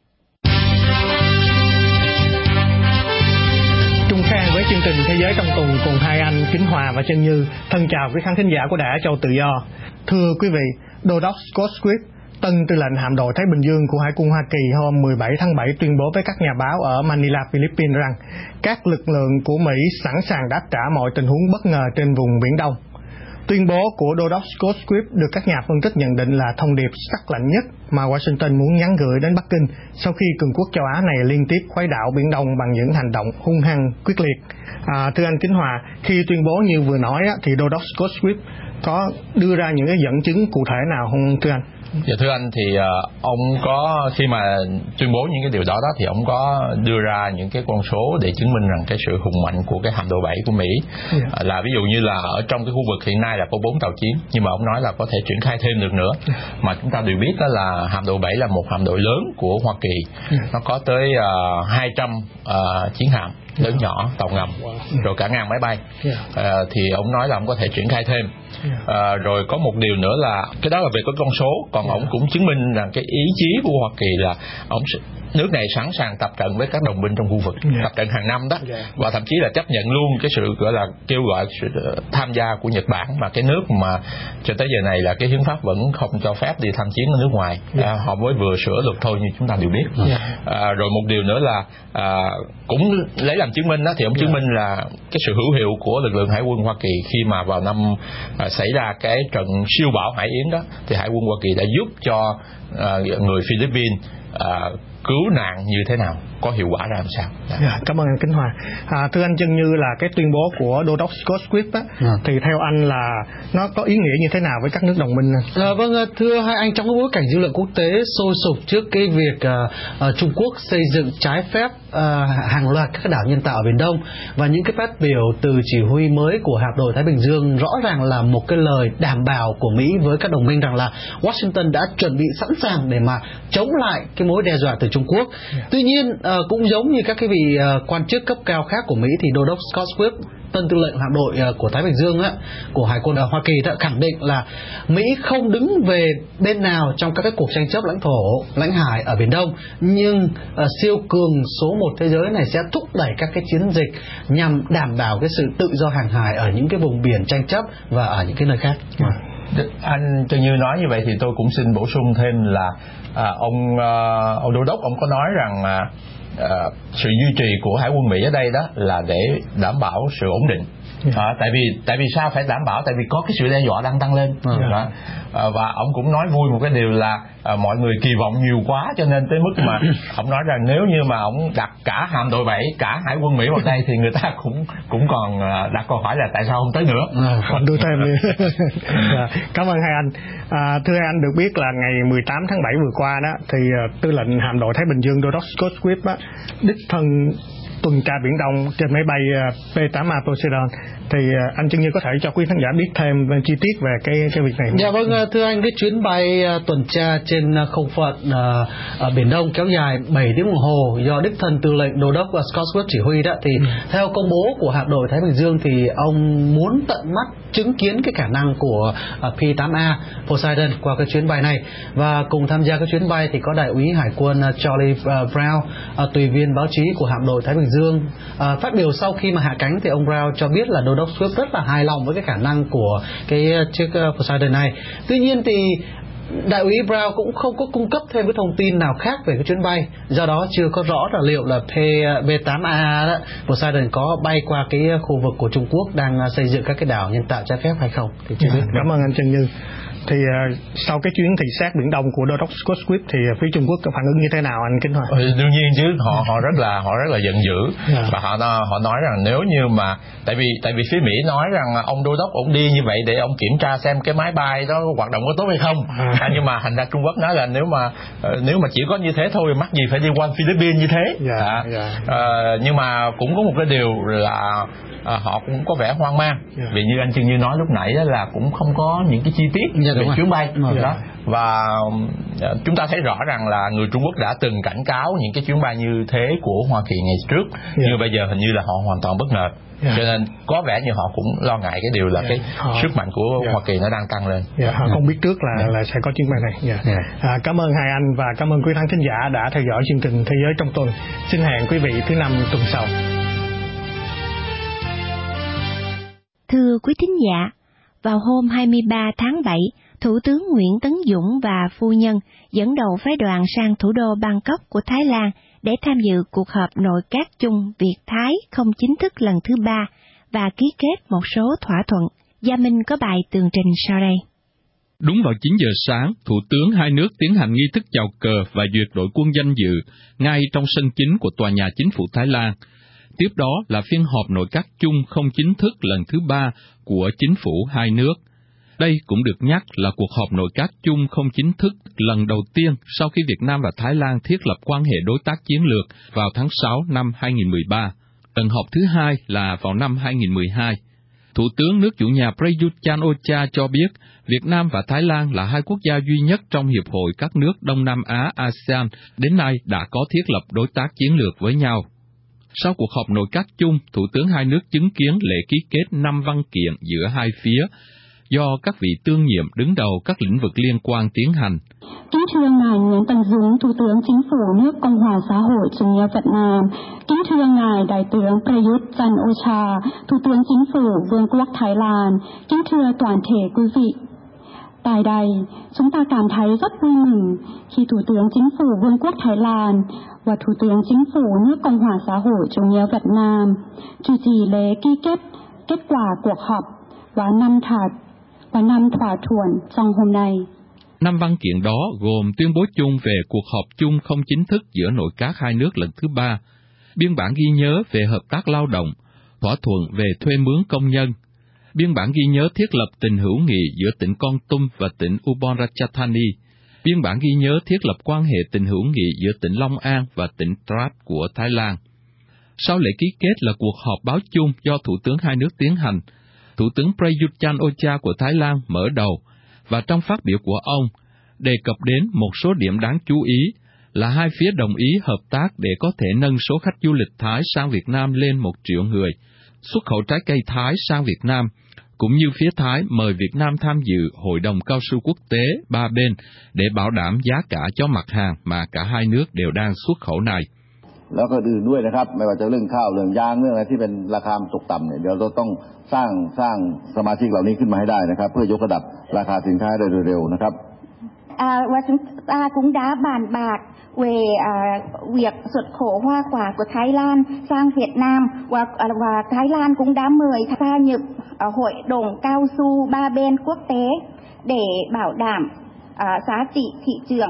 Trung Khang với chương trình Thế giới trong tuần cùng hai anh Kính Hòa và Chân Như thân chào quý khán thính giả của Đài Á Châu Tự Do. Thưa quý vị, Đô đốc Scott Swift, tân tư lệnh hạm đội Thái Bình Dương của Hải quân Hoa Kỳ hôm mười bảy tháng bảy tuyên bố với các nhà báo ở Manila, Philippines rằng các lực lượng của Mỹ sẵn sàng đáp trả mọi tình huống bất ngờ trên vùng Biển Đông. Tuyên bố của Đô đốc Scott Swift được các nhà phân tích nhận định là thông điệp sắc lạnh nhất mà Washington muốn nhắn gửi đến Bắc Kinh sau khi cường quốc châu Á này liên tiếp khuấy đảo Biển Đông bằng những hành động hung hăng, quyết liệt. À, thưa anh Kính Hòa, khi tuyên bố như vừa nói á, thì Đô đốc Scott Swift có đưa ra những cái dẫn chứng cụ thể nào không thưa anh? Dạ thưa anh, thì uh, ông có khi mà tuyên bố những cái điều đó đó thì ông có đưa ra những cái con số để chứng minh rằng cái sự hùng mạnh của cái hạm đội bảy của Mỹ. Yeah. uh, là ví dụ như là ở trong cái khu vực hiện nay là có bốn tàu chiến, nhưng mà ông nói là có thể triển khai thêm được nữa. Yeah. Mà chúng ta đều biết đó là hạm đội bảy là một hạm đội lớn của Hoa Kỳ. Yeah. Nó có tới uh, hai trăm uh, chiến hạm lớn nhỏ, tàu ngầm, wow. rồi cả ngàn máy bay. Yeah. À, thì ông nói là ông có thể triển khai thêm. Yeah. À, rồi có một điều nữa là cái đó là về cái con số, còn yeah. ông cũng chứng minh rằng cái ý chí của Hoa Kỳ là ông nước này sẵn sàng tập trận với các đồng minh trong khu vực, yeah. tập trận hàng năm đó, yeah. và thậm chí là chấp nhận luôn cái sự gọi là kêu gọi sự tham gia của Nhật Bản, mà cái nước mà cho tới giờ này là cái hiến pháp vẫn không cho phép đi tham chiến ở nước ngoài. Yeah. À, họ mới vừa sửa luật thôi như chúng ta đều biết. Yeah. À, rồi một điều nữa là à, cũng lấy làm chứng minh đó, thì ông yeah. chứng minh là cái sự hữu hiệu của lực lượng Hải quân Hoa Kỳ khi mà vào năm à, xảy ra cái trận siêu bão Hải Yến đó, thì Hải quân Hoa Kỳ đã giúp cho à, người Philippines à, cứu nạn như thế nào, có hiệu quả ra làm sao. Yeah, cảm ơn anh Kính Hòa. À, thưa anh Chân Như, là cái tuyên bố của Đô đốc Scott Swift á, yeah. thì theo anh là nó có ý nghĩa như thế nào với các nước đồng minh? À, vâng, thưa hai anh, trong cái bối cảnh dư luận quốc tế sôi sục trước cái việc uh, uh, Trung Quốc xây dựng trái phép uh, hàng loạt các đảo nhân tạo ở Biển Đông, và những cái phát biểu từ chỉ huy mới của hạm đội Thái Bình Dương rõ ràng là một cái lời đảm bảo của Mỹ với các đồng minh rằng là Washington đã chuẩn bị sẵn sàng để mà chống lại cái mối đe dọa từ Trung Quốc. Yeah. Tuy nhiên uh, cũng giống như các cái vị uh, quan chức cấp cao khác của Mỹ, thì Đô đốc Scott Swift, tân tư lệnh hạm đội uh, của Thái Bình Dương á, của Hải quân ở Hoa Kỳ đã khẳng định là Mỹ không đứng về bên nào trong các cái cuộc tranh chấp lãnh thổ, lãnh hải ở Biển Đông, nhưng uh, siêu cường số một thế giới này sẽ thúc đẩy các cái chiến dịch nhằm đảm bảo cái sự tự do hàng hải ở những cái vùng biển tranh chấp và ở những cái nơi khác. Yeah. Anh Trần Như nói như vậy thì tôi cũng xin bổ sung thêm là à, ông à, ông Đô đốc ông có nói rằng à, à, sự duy trì của Hải quân Mỹ ở đây đó là để đảm bảo sự ổn định. Yeah. À, tại vì tại vì sao phải đảm bảo? Tại vì có cái sự đe dọa đang tăng lên. Yeah. Đó. À, và ông cũng nói vui một cái điều là à, mọi người kỳ vọng nhiều quá, cho nên tới mức mà ông nói rằng nếu như mà ông đặt cả hạm đội bảy, cả Hải quân Mỹ vào đây thì người ta cũng cũng còn đặt câu hỏi là tại sao không tới nữa. À, còn đưa thêm đi. À, cảm ơn hai anh. À, thưa hai anh, được biết là ngày mười tám tháng bảy vừa qua đó thì uh, tư lệnh hạm đội Thái Bình Dương Đô đốc Scott Swift á, đích thân tuần tra Biển Đông trên máy bay P tám A Poseidon. Thì anh Trương Như có thể cho quý khán giả biết thêm chi tiết về cái cái việc này không? Dạ vâng, thưa anh, cái chuyến bay tuần tra trên không phận ở Biển Đông kéo dài bảy tiếng đồng hồ do đích thân tư lệnh Đô đốc Scott Swift chỉ huy đó, thì ừ. theo công bố của hạm đội Thái Bình Dương thì ông muốn tận mắt chứng kiến cái khả năng của P tám A Poseidon qua cái chuyến bay này. Và cùng tham gia cái chuyến bay thì có đại úy hải quân Charlie Brown, tùy viên báo chí của hạm đội Thái Bình Dương. À, phát biểu sau khi mà hạ cánh thì ông Brown cho biết là Đô đốc Swift rất là hài lòng với cái khả năng của cái chiếc Poseidon này. Tuy nhiên thì đại úy Brown cũng không có cung cấp thêm cái thông tin nào khác về cái chuyến bay, do đó chưa có rõ là liệu là P tám A đó, Poseidon có bay qua cái khu vực của Trung Quốc đang xây dựng các cái đảo nhân tạo trái phép hay không thì chưa biết. Cảm ơn anh Trần Như. Thì uh, sau cái chuyến thị sát Biển Đông của Đô đốc Scott Swift thì phía Trung Quốc có phản ứng như thế nào anh Kính Hòa? Ừ, đương nhiên chứ, họ họ rất là họ rất là giận dữ. Yeah. Và họ họ nói rằng nếu như mà tại vì tại vì phía Mỹ nói rằng ông Đô đốc ông đi như vậy để ông kiểm tra xem cái máy bay đó hoạt động có tốt hay không. À. À, nhưng mà thành ra Trung Quốc nói là nếu mà nếu mà chỉ có như thế thôi mắc gì phải đi qua Philippines như thế. Yeah, à, yeah. À, nhưng mà cũng có một cái điều là à, họ cũng có vẻ hoang mang. Yeah. Vì như anh Trương Như nói lúc nãy là cũng không có những cái chi tiết. về chuyến bay ừ. đó. Và chúng ta thấy rõ rằng là người Trung Quốc đã từng cảnh cáo những cái chuyến bay như thế của Hoa Kỳ ngày trước, yeah. nhưng bây giờ hình như là họ hoàn toàn bất ngờ. Yeah. Cho nên có vẻ như họ cũng lo ngại cái điều là yeah. cái họ... sức mạnh của yeah. Hoa Kỳ nó đang tăng lên. Yeah, họ yeah. không biết trước là yeah. là sẽ có chuyến bay này. Yeah. Yeah. À, cảm ơn hai anh và cảm ơn quý khán thính giả đã theo dõi chương trình Thế giới trong tuần. Xin hẹn quý vị thứ năm tuần sau. Thưa quý thính giả, vào hôm hai mươi ba tháng bảy, Thủ tướng Nguyễn Tấn Dũng và phu nhân dẫn đầu phái đoàn sang thủ đô Bangkok của Thái Lan để tham dự cuộc họp nội các chung Việt-Thái không chính thức lần thứ ba và ký kết một số thỏa thuận. Gia Minh có bài tường trình sau đây. Đúng vào chín giờ sáng, Thủ tướng hai nước tiến hành nghi thức chào cờ và duyệt đội quân danh dự ngay trong sân chính của tòa nhà chính phủ Thái Lan. Tiếp đó là phiên họp nội các chung không chính thức lần thứ ba của chính phủ hai nước. Đây cũng được nhắc là cuộc họp nội các chung không chính thức lần đầu tiên sau khi Việt Nam và Thái Lan thiết lập quan hệ đối tác chiến lược vào tháng sáu năm hai nghìn không trăm mười ba. Lần họp thứ hai là vào năm hai nghìn không trăm mười hai. Thủ tướng nước chủ nhà Prayut Chan-o-cha cho biết Việt Nam và Thái Lan là hai quốc gia duy nhất trong Hiệp hội các nước Đông Nam Á a sê an đến nay đã có thiết lập đối tác chiến lược với nhau. Sau cuộc họp nội các chung, Thủ tướng hai nước chứng kiến lễ ký kết năm văn kiện giữa hai phía, do các vị tương nhiệm đứng đầu các lĩnh vực liên quan tiến hành. Kính thưa Ngài Nguyễn Tấn Dũng, Thủ tướng Chính phủ nước Cộng hòa xã hội chủ nghĩa Việt Nam. Kính thưa Ngài Đại tướng Prayut Chan-o-cha, Thủ tướng Chính phủ Vương quốc Thái Lan. Kính thưa toàn thể quý vị. Tại đây, chúng ta cảm thấy rất vui mừng khi Thủ tướng Chính phủ Vương quốc Thái Lan và Thủ tướng Chính phủ nước Cộng hòa xã hội chủ nghĩa Việt Nam chủ trì lễ ký kết kết quả cuộc họp và năm thỏa và năm thỏa thuận trong hôm nay. Năm văn kiện đó gồm tuyên bố chung về cuộc họp chung không chính thức giữa nội các hai nước lần thứ ba, biên bản ghi nhớ về hợp tác lao động, thỏa thuận về thuê mướn công nhân, biên bản ghi nhớ thiết lập tình hữu nghị giữa tỉnh Kon Tum và tỉnh Ubon Ratchathani, biên bản ghi nhớ thiết lập quan hệ tình hữu nghị giữa tỉnh Long An và tỉnh Trat của Thái Lan. Sau lễ ký kết là cuộc họp báo chung do Thủ tướng hai nước tiến hành. Thủ tướng Prayut Chan-o-cha của Thái Lan mở đầu, và trong phát biểu của ông, đề cập đến một số điểm đáng chú ý là hai phía đồng ý hợp tác để có thể nâng số khách du lịch Thái sang Việt Nam lên một triệu người, xuất khẩu trái cây Thái sang Việt Nam, cũng như phía Thái mời Việt Nam tham dự Hội đồng cao su quốc tế ba bên để bảo đảm giá cả cho mặt hàng mà cả hai nước đều đang xuất khẩu này. แล้วก็อื่นด้วยนะครับไม่ว่าจะเรื่องข้าวเรื่องยางเรื่องอะไรที่เป็นราคาตกต่ำเนี่ยเดี๋ยวเราต้องสร้างสร้างสมาชิกเหล่านี้ขึ้นมาให้ได้นะครับเพื่อยกระดับราคาสินค้าได้โดยเร็วนะครับ À, và chúng ta cũng đã bàn bạc về à, việc xuất khẩu hoa quả của Thái Lan sang Việt Nam và, và Thái Lan cũng đã mời gia nhập à, Hội đồng cao su ba bên quốc tế để bảo đảm à, giá trị thị trường.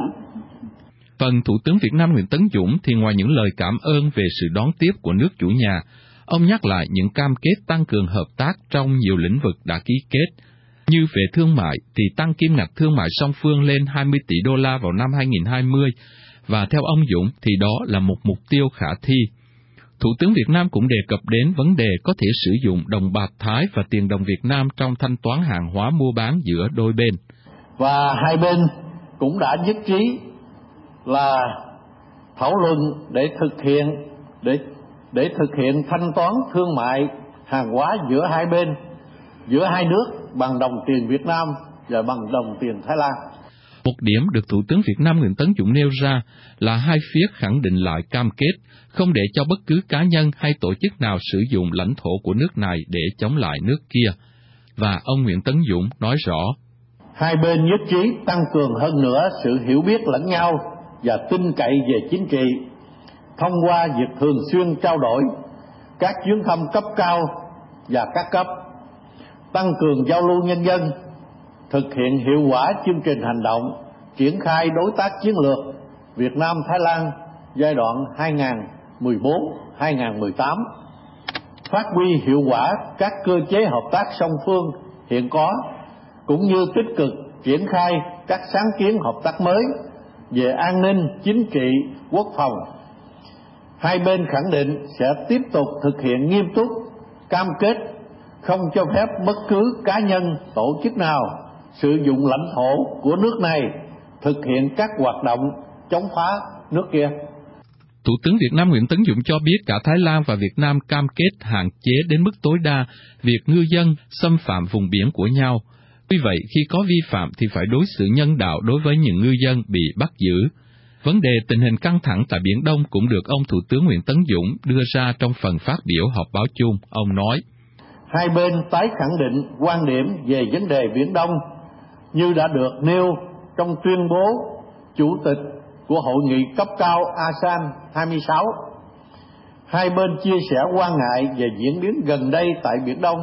Phần Thủ tướng Việt Nam Nguyễn Tấn Dũng thì ngoài những lời cảm ơn về sự đón tiếp của nước chủ nhà, ông nhắc lại những cam kết tăng cường hợp tác trong nhiều lĩnh vực đã ký kết. Như về thương mại thì tăng kim ngạch thương mại song phương lên hai mươi tỷ đô la vào năm hai nghìn không trăm hai mươi, và theo ông Dũng thì đó là một mục tiêu khả thi. Thủ tướng Việt Nam cũng đề cập đến vấn đề có thể sử dụng đồng bạc Thái và tiền đồng Việt Nam trong thanh toán hàng hóa mua bán giữa đôi bên. Và hai bên cũng đã nhất trí là thảo luận để thực hiện để để thực hiện thanh toán thương mại hàng hóa giữa hai bên, giữa hai nước bằng đồng tiền Việt Nam và bằng đồng tiền Thái Lan. Một điểm được Thủ tướng Việt Nam Nguyễn Tấn Dũng nêu ra là hai phía khẳng định lại cam kết không để cho bất cứ cá nhân hay tổ chức nào sử dụng lãnh thổ của nước này để chống lại nước kia. Và ông Nguyễn Tấn Dũng nói rõ, hai bên nhất trí tăng cường hơn nữa sự hiểu biết lẫn nhau và tin cậy về chính trị thông qua việc thường xuyên trao đổi các chuyến thăm cấp cao và các cấp, tăng cường giao lưu nhân dân, thực hiện hiệu quả chương trình hành động triển khai đối tác chiến lược Việt Nam Thái Lan giai đoạn hai nghìn không trăm mười bốn đến hai nghìn không trăm mười tám, phát huy hiệu quả các cơ chế hợp tác song phương hiện có, cũng như tích cực triển khai các sáng kiến hợp tác mới về an ninh, chính trị, quốc phòng. Hai bên khẳng định sẽ tiếp tục thực hiện nghiêm túc cam kết không cho phép bất cứ cá nhân, tổ chức nào sử dụng lãnh thổ của nước này thực hiện các hoạt động chống phá nước kia. Thủ tướng Việt Nam Nguyễn Tấn Dũng cho biết cả Thái Lan và Việt Nam cam kết hạn chế đến mức tối đa việc ngư dân xâm phạm vùng biển của nhau. Tuy vậy, khi có vi phạm thì phải đối xử nhân đạo đối với những ngư dân bị bắt giữ. Vấn đề tình hình căng thẳng tại Biển Đông cũng được ông Thủ tướng Nguyễn Tấn Dũng đưa ra trong phần phát biểu họp báo chung. Ông nói, hai bên tái khẳng định quan điểm về vấn đề Biển Đông như đã được nêu trong tuyên bố Chủ tịch của Hội nghị cấp cao a sê an hai mươi sáu. Hai bên chia sẻ quan ngại về diễn biến gần đây tại Biển Đông,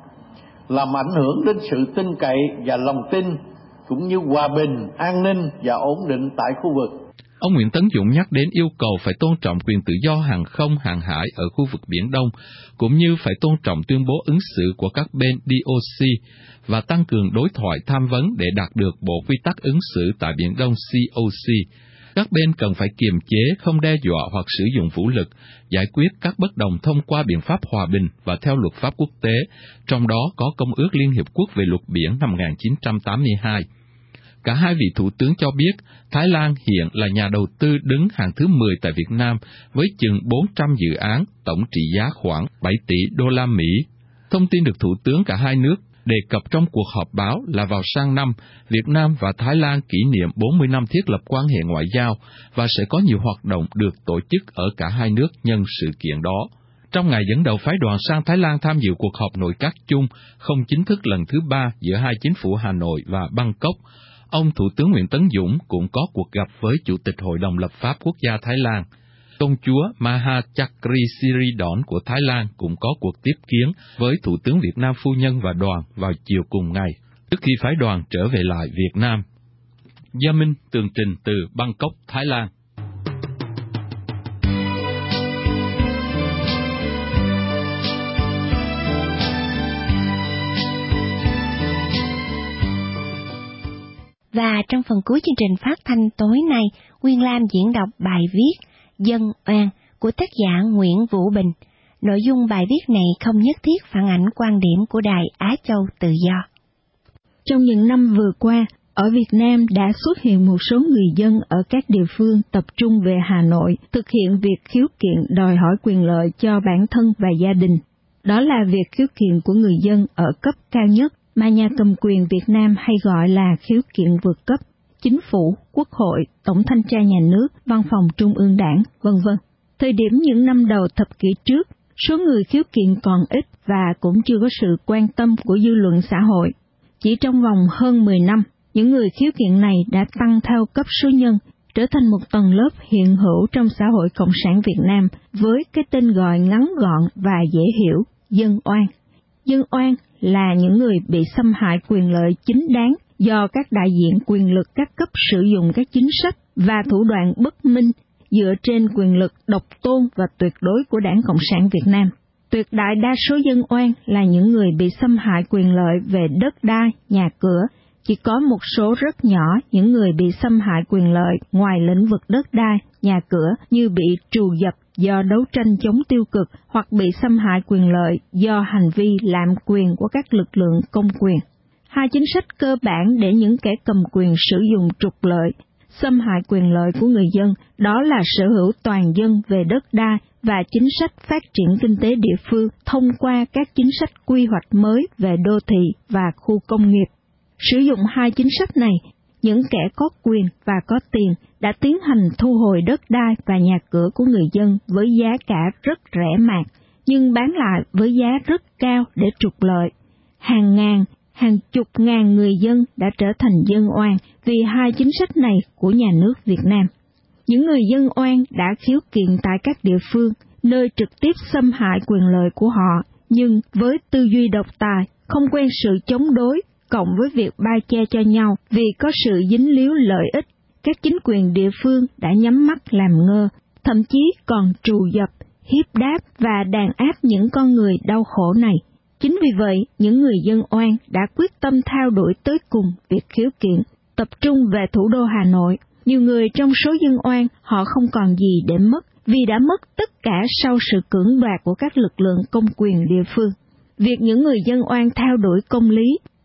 làm ảnh hưởng đến sự tin cậy và lòng tin, cũng như hòa bình, an ninh và ổn định tại khu vực. Ông Nguyễn Tấn Dũng nhắc đến yêu cầu phải tôn trọng quyền tự do hàng không, hàng hải ở khu vực Biển Đông, cũng như phải tôn trọng tuyên bố ứng xử của các bên đê ô xê và tăng cường đối thoại tham vấn để đạt được Bộ Quy tắc ứng xử tại Biển Đông xê o xê. Các bên cần phải kiềm chế, không đe dọa hoặc sử dụng vũ lực, giải quyết các bất đồng thông qua biện pháp hòa bình và theo luật pháp quốc tế, trong đó có Công ước Liên Hiệp Quốc về luật biển năm một nghìn chín trăm tám mươi hai. Cả hai vị thủ tướng cho biết Thái Lan hiện là nhà đầu tư đứng hàng thứ mười tại Việt Nam với chừng bốn trăm dự án, tổng trị giá khoảng bảy tỷ đô la Mỹ. Thông tin được thủ tướng cả hai nước đề cập trong cuộc họp báo là vào sang năm, Việt Nam và Thái Lan kỷ niệm bốn mươi năm thiết lập quan hệ ngoại giao và sẽ có nhiều hoạt động được tổ chức ở cả hai nước nhân sự kiện đó. Trong ngày dẫn đầu phái đoàn sang Thái Lan tham dự cuộc họp nội các chung không chính thức lần thứ ba giữa hai chính phủ Hà Nội và Bangkok, ông Thủ tướng Nguyễn Tấn Dũng cũng có cuộc gặp với Chủ tịch Hội đồng lập pháp quốc gia Thái Lan. Công chúa Maha Chakrisiridon của Thái Lan cũng có cuộc tiếp kiến với Thủ tướng Việt Nam phu nhân và đoàn vào chiều cùng ngày, trước khi phái đoàn trở về lại Việt Nam. Gia Minh tường trình từ Bangkok, Thái Lan. Và trong phần cuối chương trình phát thanh tối nay, Nguyên Lam diễn đọc bài viết Dân oan của tác giả Nguyễn Vũ Bình. Nội dung bài viết này không nhất thiết phản ảnh quan điểm của Đài Á Châu Tự Do. Trong những năm vừa qua, ở Việt Nam đã xuất hiện một số người dân ở các địa phương tập trung về Hà Nội thực hiện việc khiếu kiện đòi hỏi quyền lợi cho bản thân và gia đình. Đó là việc khiếu kiện của người dân ở cấp cao nhất mà nhà cầm quyền Việt Nam hay gọi là khiếu kiện vượt cấp, chính phủ, quốc hội, tổng thanh tra nhà nước, văn phòng trung ương đảng, vân vân. Thời điểm những năm đầu thập kỷ trước, số người khiếu kiện còn ít và cũng chưa có sự quan tâm của dư luận xã hội. Chỉ trong vòng hơn mười năm, những người khiếu kiện này đã tăng theo cấp số nhân, trở thành một tầng lớp hiện hữu trong xã hội Cộng sản Việt Nam với cái tên gọi ngắn gọn và dễ hiểu, dân oan. Dân oan là những người bị xâm hại quyền lợi chính đáng do các đại diện quyền lực các cấp sử dụng các chính sách và thủ đoạn bất minh dựa trên quyền lực độc tôn và tuyệt đối của Đảng Cộng sản Việt Nam. Tuyệt đại đa số dân oan là những người bị xâm hại quyền lợi về đất đai, nhà cửa. Chỉ có một số rất nhỏ những người bị xâm hại quyền lợi ngoài lĩnh vực đất đai, nhà cửa như bị trù dập do đấu tranh chống tiêu cực hoặc bị xâm hại quyền lợi do hành vi lạm quyền của các lực lượng công quyền. Hai chính sách cơ bản để những kẻ cầm quyền sử dụng trục lợi, xâm hại quyền lợi của người dân, đó là sở hữu toàn dân về đất đai và chính sách phát triển kinh tế địa phương thông qua các chính sách quy hoạch mới về đô thị và khu công nghiệp. Sử dụng hai chính sách này, những kẻ có quyền và có tiền đã tiến hành thu hồi đất đai và nhà cửa của người dân với giá cả rất rẻ mạt, nhưng bán lại với giá rất cao để trục lợi. Hàng ngàn, hàng chục ngàn người dân đã trở thành dân oan vì hai chính sách này của nhà nước Việt Nam. Những người dân oan đã khiếu kiện tại các địa phương, nơi trực tiếp xâm hại quyền lợi của họ, nhưng với tư duy độc tài, không quen sự chống đối, cộng với việc bao che cho nhau vì có sự dính líu lợi ích, các chính quyền địa phương đã nhắm mắt làm ngơ, thậm chí còn trù dập, hiếp đáp và đàn áp những con người đau khổ này. Chính vì vậy, những người dân oan đã quyết tâm theo đuổi tới cùng việc khiếu kiện, tập trung về thủ đô Hà Nội. Nhiều người trong số dân oan họ không còn gì để mất vì đã mất tất cả sau sự cưỡng đoạt của các lực lượng công quyền địa phương. Việc những người dân oan theo đuổi công lý,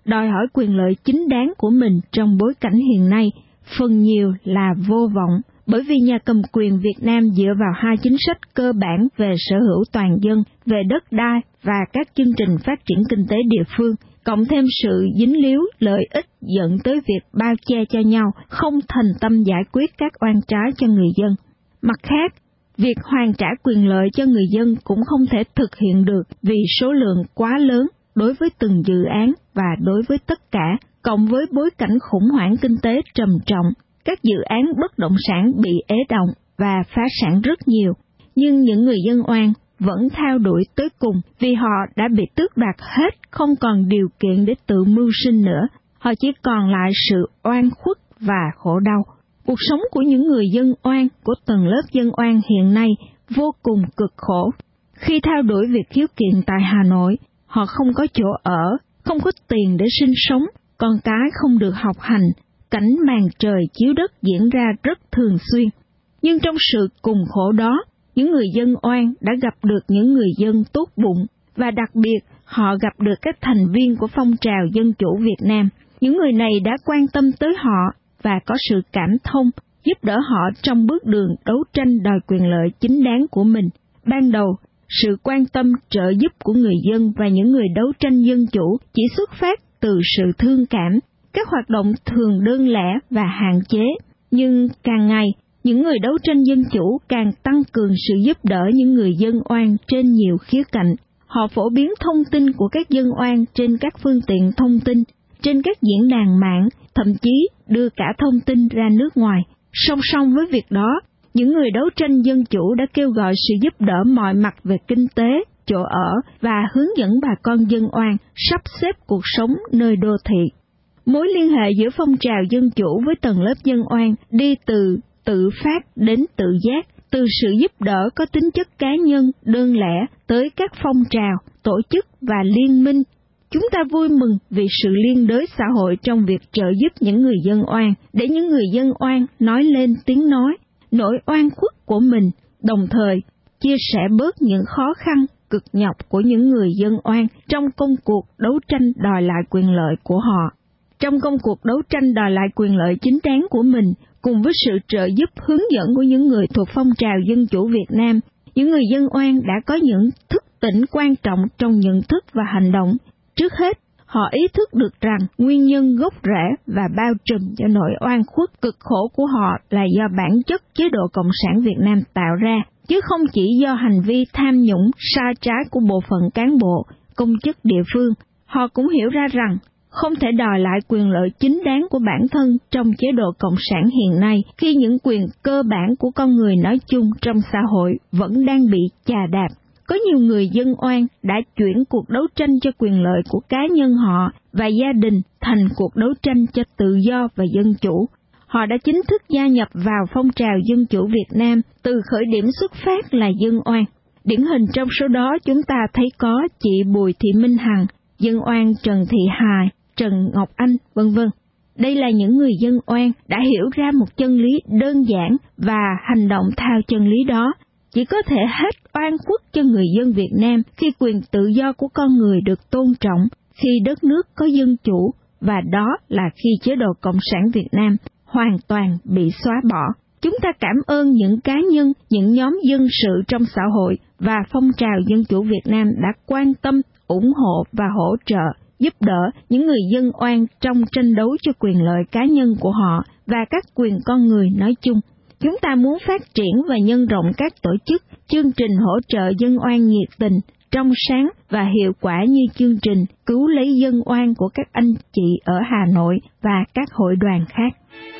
đòi hỏi quyền lợi chính đáng của mình trong bối cảnh hiện nay, phần nhiều là vô vọng, bởi vì nhà cầm quyền Việt Nam dựa vào hai chính sách cơ bản về sở hữu toàn dân, về đất đai và các chương trình phát triển kinh tế địa phương, cộng thêm sự dính líu lợi ích dẫn tới việc bao che cho nhau, không thành tâm giải quyết các oan trái cho người dân. Mặt khác, việc hoàn trả quyền lợi cho người dân cũng không thể thực hiện được vì số lượng quá lớn đối với từng dự án và đối với tất cả, cộng với bối cảnh khủng hoảng kinh tế trầm trọng, các dự án bất động sản bị ế đọng và phá sản rất nhiều. Nhưng những người dân oan vẫn theo đuổi tới cùng vì họ đã bị tước đoạt hết, không còn điều kiện để tự mưu sinh nữa. Họ chỉ còn lại sự oan khuất và khổ đau. Cuộc sống của những người dân oan, của tầng lớp dân oan hiện nay vô cùng cực khổ. Khi theo đuổi việc khiếu kiện tại Hà Nội, họ không có chỗ ở, không có tiền để sinh sống, con cái không được học hành, cảnh màn trời chiếu đất diễn ra rất thường xuyên. Nhưng trong sự cùng khổ đó, những người dân oan đã gặp được những người dân tốt bụng, và đặc biệt họ gặp được các thành viên của phong trào dân chủ Việt Nam. Những người này đã quan tâm tới họ và có sự cảm thông, giúp đỡ họ trong bước đường đấu tranh đòi quyền lợi chính đáng của mình. Ban đầu, sự quan tâm trợ giúp của người dân và những người đấu tranh dân chủ chỉ xuất phát từ sự thương cảm, các hoạt động thường đơn lẻ và hạn chế. Nhưng càng ngày, những người đấu tranh dân chủ càng tăng cường sự giúp đỡ những người dân oan trên nhiều khía cạnh. Họ phổ biến thông tin của các dân oan trên các phương tiện thông tin, trên các diễn đàn mạng, thậm chí đưa cả thông tin ra nước ngoài. Song song với việc đó, những người đấu tranh dân chủ đã kêu gọi sự giúp đỡ mọi mặt về kinh tế, chỗ ở và hướng dẫn bà con dân oan sắp xếp cuộc sống nơi đô thị. Mối liên hệ giữa phong trào dân chủ với tầng lớp dân oan đi từ tự phát đến tự giác, từ sự giúp đỡ có tính chất cá nhân, đơn lẻ tới các phong trào, tổ chức và liên minh. Chúng ta vui mừng vì sự liên đới xã hội trong việc trợ giúp những người dân oan, để những người dân oan nói lên tiếng nói, nỗi oan khuất của mình, đồng thời chia sẻ bớt những khó khăn, cực nhọc của những người dân oan trong công cuộc đấu tranh đòi lại quyền lợi của họ. Trong công cuộc đấu tranh đòi lại quyền lợi chính đáng của mình, cùng với sự trợ giúp hướng dẫn của những người thuộc phong trào dân chủ Việt Nam, những người dân oan đã có những thức tỉnh quan trọng trong nhận thức và hành động. Trước hết, họ ý thức được rằng nguyên nhân gốc rễ và bao trùm cho nỗi oan khuất cực khổ của họ là do bản chất chế độ Cộng sản Việt Nam tạo ra, chứ không chỉ do hành vi tham nhũng sai trái của bộ phận cán bộ, công chức địa phương. Họ cũng hiểu ra rằng không thể đòi lại quyền lợi chính đáng của bản thân trong chế độ Cộng sản hiện nay, khi những quyền cơ bản của con người nói chung trong xã hội vẫn đang bị chà đạp. Có nhiều người dân oan đã chuyển cuộc đấu tranh cho quyền lợi của cá nhân họ và gia đình thành cuộc đấu tranh cho tự do và dân chủ. Họ đã chính thức gia nhập vào phong trào dân chủ Việt Nam từ khởi điểm xuất phát là dân oan. Điển hình trong số đó chúng ta thấy có chị Bùi Thị Minh Hằng, dân oan Trần Thị Hài, Trần Ngọc Anh, vân vân. Đây là những người dân oan đã hiểu ra một chân lý đơn giản và hành động theo chân lý đó. Chỉ có thể hết oan khuất cho người dân Việt Nam khi quyền tự do của con người được tôn trọng, khi đất nước có dân chủ, và đó là khi chế độ Cộng sản Việt Nam hoàn toàn bị xóa bỏ. Chúng ta cảm ơn những cá nhân, những nhóm dân sự trong xã hội và phong trào dân chủ Việt Nam đã quan tâm, ủng hộ và hỗ trợ, giúp đỡ những người dân oan trong tranh đấu cho quyền lợi cá nhân của họ và các quyền con người nói chung. Chúng ta muốn phát triển và nhân rộng các tổ chức, chương trình hỗ trợ dân oan nhiệt tình, trong sáng và hiệu quả như chương trình cứu lấy dân oan của các anh chị ở Hà Nội và các hội đoàn khác.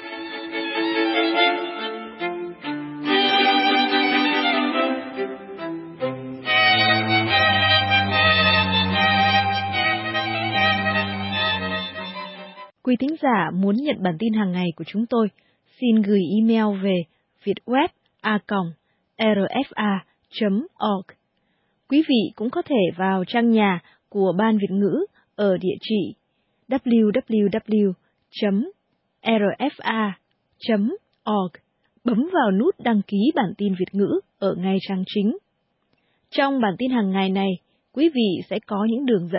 Quý thính giả muốn nhận bản tin hàng ngày của chúng tôi, xin gửi email về vietweb a còng r f a chấm org. Quý vị cũng có thể vào trang nhà của Ban Việt ngữ ở địa chỉ w w w chấm r f a chấm org, bấm vào nút đăng ký bản tin Việt ngữ ở ngay trang chính. Trong bản tin hàng ngày này, quý vị sẽ có những đường dẫn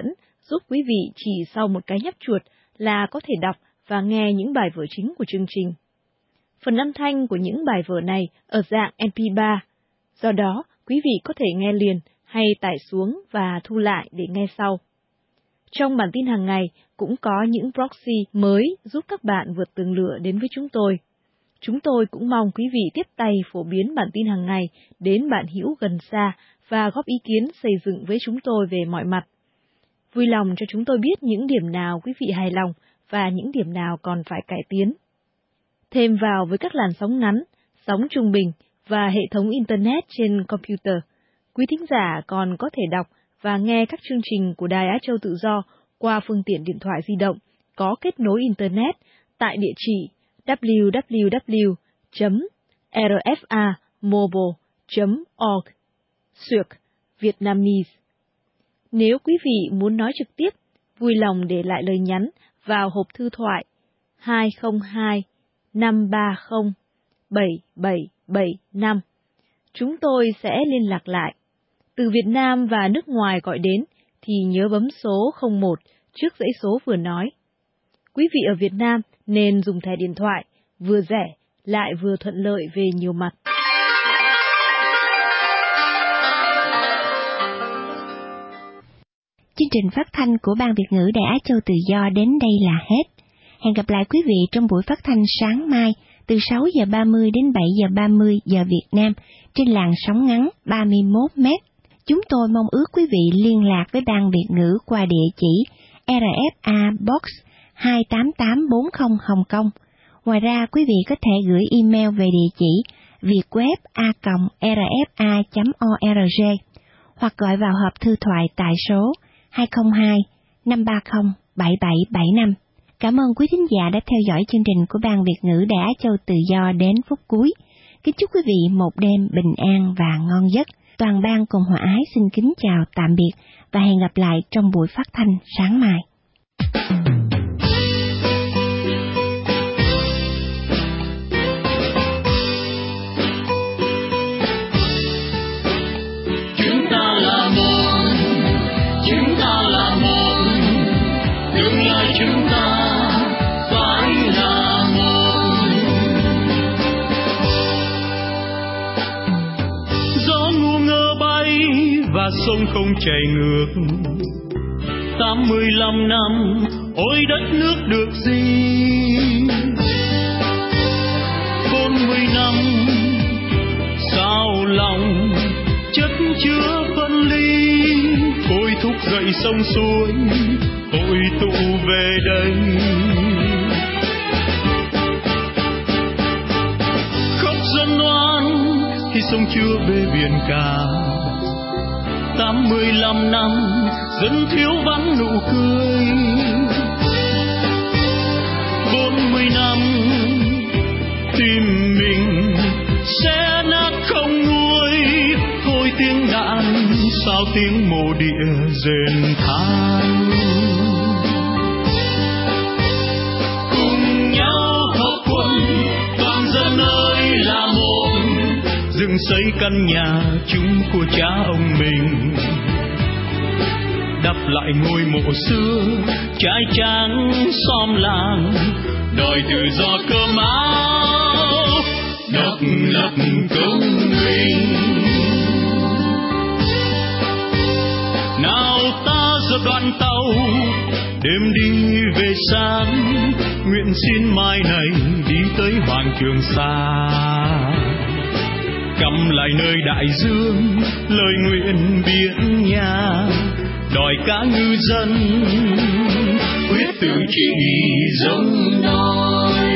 giúp quý vị chỉ sau một cái nhấp chuột là có thể đọc và nghe những bài vở chính của chương trình. Phần âm thanh của những bài vở này ở dạng em pê ba, do đó quý vị có thể nghe liền hay tải xuống và thu lại để nghe sau. Trong bản tin hàng ngày cũng có những proxy mới giúp các bạn vượt tường lửa đến với chúng tôi. Chúng tôi cũng mong quý vị tiếp tay phổ biến bản tin hàng ngày đến bạn hữu gần xa và góp ý kiến xây dựng với chúng tôi về mọi mặt. Vui lòng cho chúng tôi biết những điểm nào quý vị hài lòng và những điểm nào còn phải cải tiến. Thêm vào với các làn sóng ngắn, sóng trung bình và hệ thống Internet trên computer, quý thính giả còn có thể đọc và nghe các chương trình của Đài Á Châu Tự Do qua phương tiện điện thoại di động có kết nối Internet tại địa chỉ w w w chấm r f a mobile chấm org xuyệt Vietnamese. Nếu quý vị muốn nói trực tiếp, vui lòng để lại lời nhắn vào hộp thư thoại hai không hai năm ba không bảy bảy bảy năm. Chúng tôi sẽ liên lạc lại. Từ Việt Nam và nước ngoài gọi đến thì nhớ bấm số không một trước dãy số vừa nói. Quý vị ở Việt Nam nên dùng thẻ điện thoại, vừa rẻ lại vừa thuận lợi về nhiều mặt. Chương trình phát thanh của Ban Việt ngữ Đài Á Châu Tự Do đến đây là hết. Hẹn gặp lại quý vị trong buổi phát thanh sáng mai từ sáu giờ ba mươi đến bảy giờ ba mươi giờ Việt Nam trên làn sóng ngắn ba mươi mốt mét. Chúng tôi mong ước quý vị liên lạc với Ban Việt ngữ qua địa chỉ R F A Box hai tám tám bốn không Hồng Kông. Ngoài ra, quý vị có thể gửi email về địa chỉ vietweb a còng r f a chấm org hoặc gọi vào hộp thư thoại tại số hai không hai năm ba không bảy bảy bảy năm. Cảm ơn quý thính giả đã theo dõi chương trình của Ban Việt ngữ Đài Á Châu Tự Do đến phút cuối. Kính chúc quý vị một đêm bình an và ngon giấc. Toàn ban cùng Hòa Ái xin kính chào tạm biệt và hẹn gặp lại trong buổi phát thanh sáng mai. Chúng ta là một, chúng ta là một, tương lai chúng ta phải là một. Gió ngu ngơ bay và sông không chảy ngược. Tám mươi lăm năm, ôi đất nước được gì? Bốn mươi năm, sao lòng chất chứa phân ly. Thôi thúc dậy sông suối, hội tụ về đây. Khóc dân oan khi sông chưa về biển cả. Tám mươi lăm năm dân thiếu vắng nụ cười. Bốn mươi năm tim mình sẽ nát không nguôi. Thôi tiếng đạn sao tiếng mồ địa rền than. Cùng nhau hợp quân toàn dân ơi là một. Dựng xây căn nhà chung của cha ông mình. Đắp lại ngôi mộ xưa trai tráng xóm làng. Đòi tự do cơm áo độc lập công bình. Nào ta giờ đoàn tàu đêm đi về sáng. Nguyện xin mai này đi tới Hoàng Trường Sa. Cầm lại nơi đại dương lời nguyện biển nhà. Đòi cả ngư dân quyết tự trị giống nói.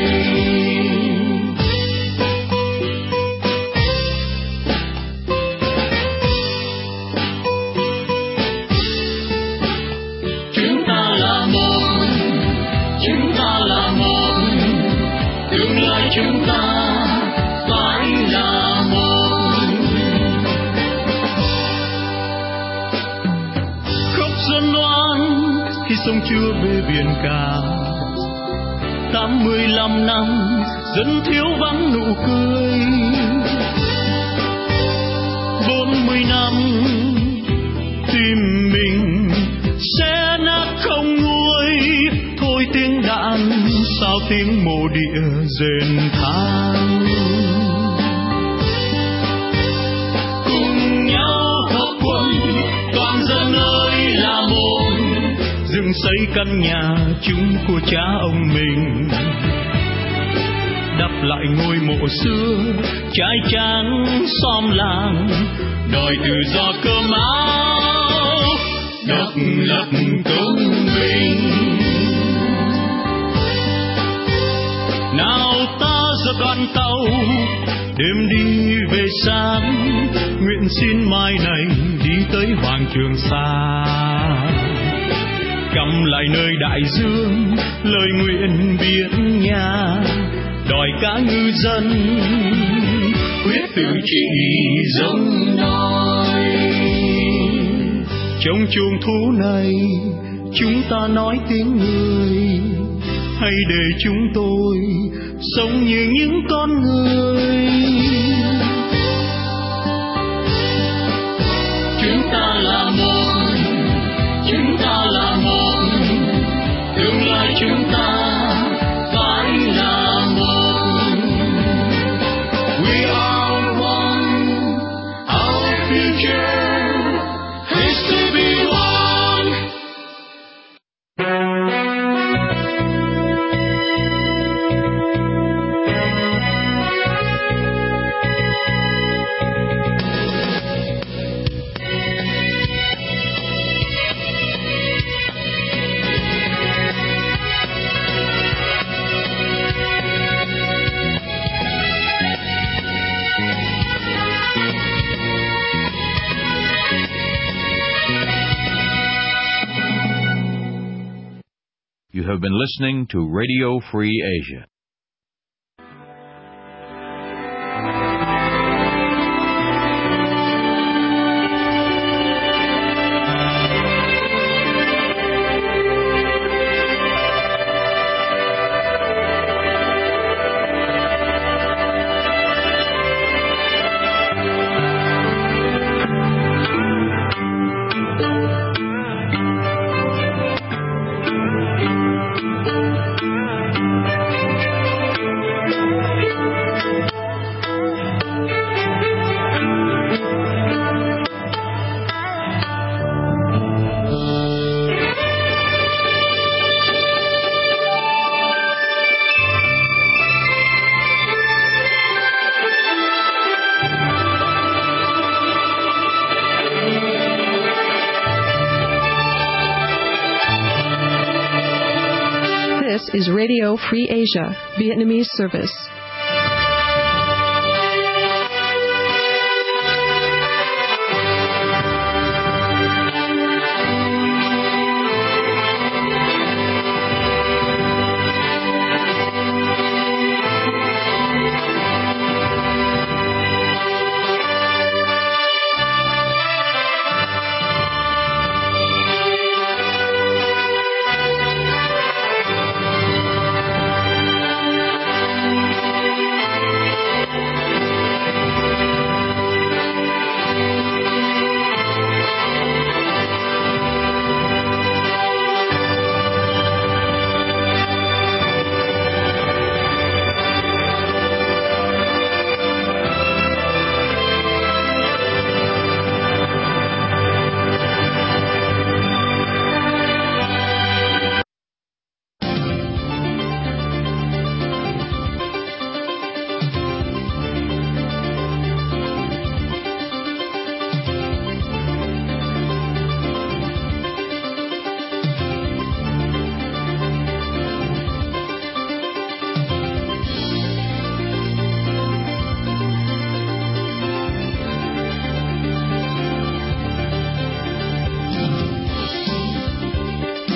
Chúng ta là một, chúng ta là một, tương lai chúng ta phải là một. Khóc dân oan khi sông chưa về biển cả. Tám mươi lăm năm dân thiếu vắng nụ cười. Bốn mươi năm tim mình sẽ nát tiếng đàn sao tiếng mồ địa rền than. Cùng nhau hợp quân toàn dân ơi là một, dựng xây căn nhà chung của cha ông mình, đắp lại ngôi mộ xưa trai tráng xóm làng, đòi tự do cơm áo độc lập công bình. Nào ta giờ đoàn tàu đêm đi về sáng, nguyện xin mai này đi tới hoàng Trường Sa, cầm lại nơi đại dương lời nguyện biển nhà, đòi cả ngư dân quyết tự trị giống nói. Trong chuồng thú này chúng ta nói tiếng người, hay để chúng tôi sống như những con người. Chúng ta là một, chúng ta là một, tương lai chúng ta phải là một. We are one, our future has to be one. You have been listening to Radio Free Asia. This is Radio Free Asia, Vietnamese service.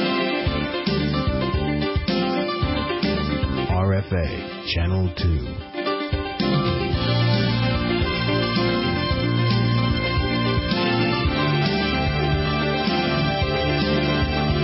Channel two.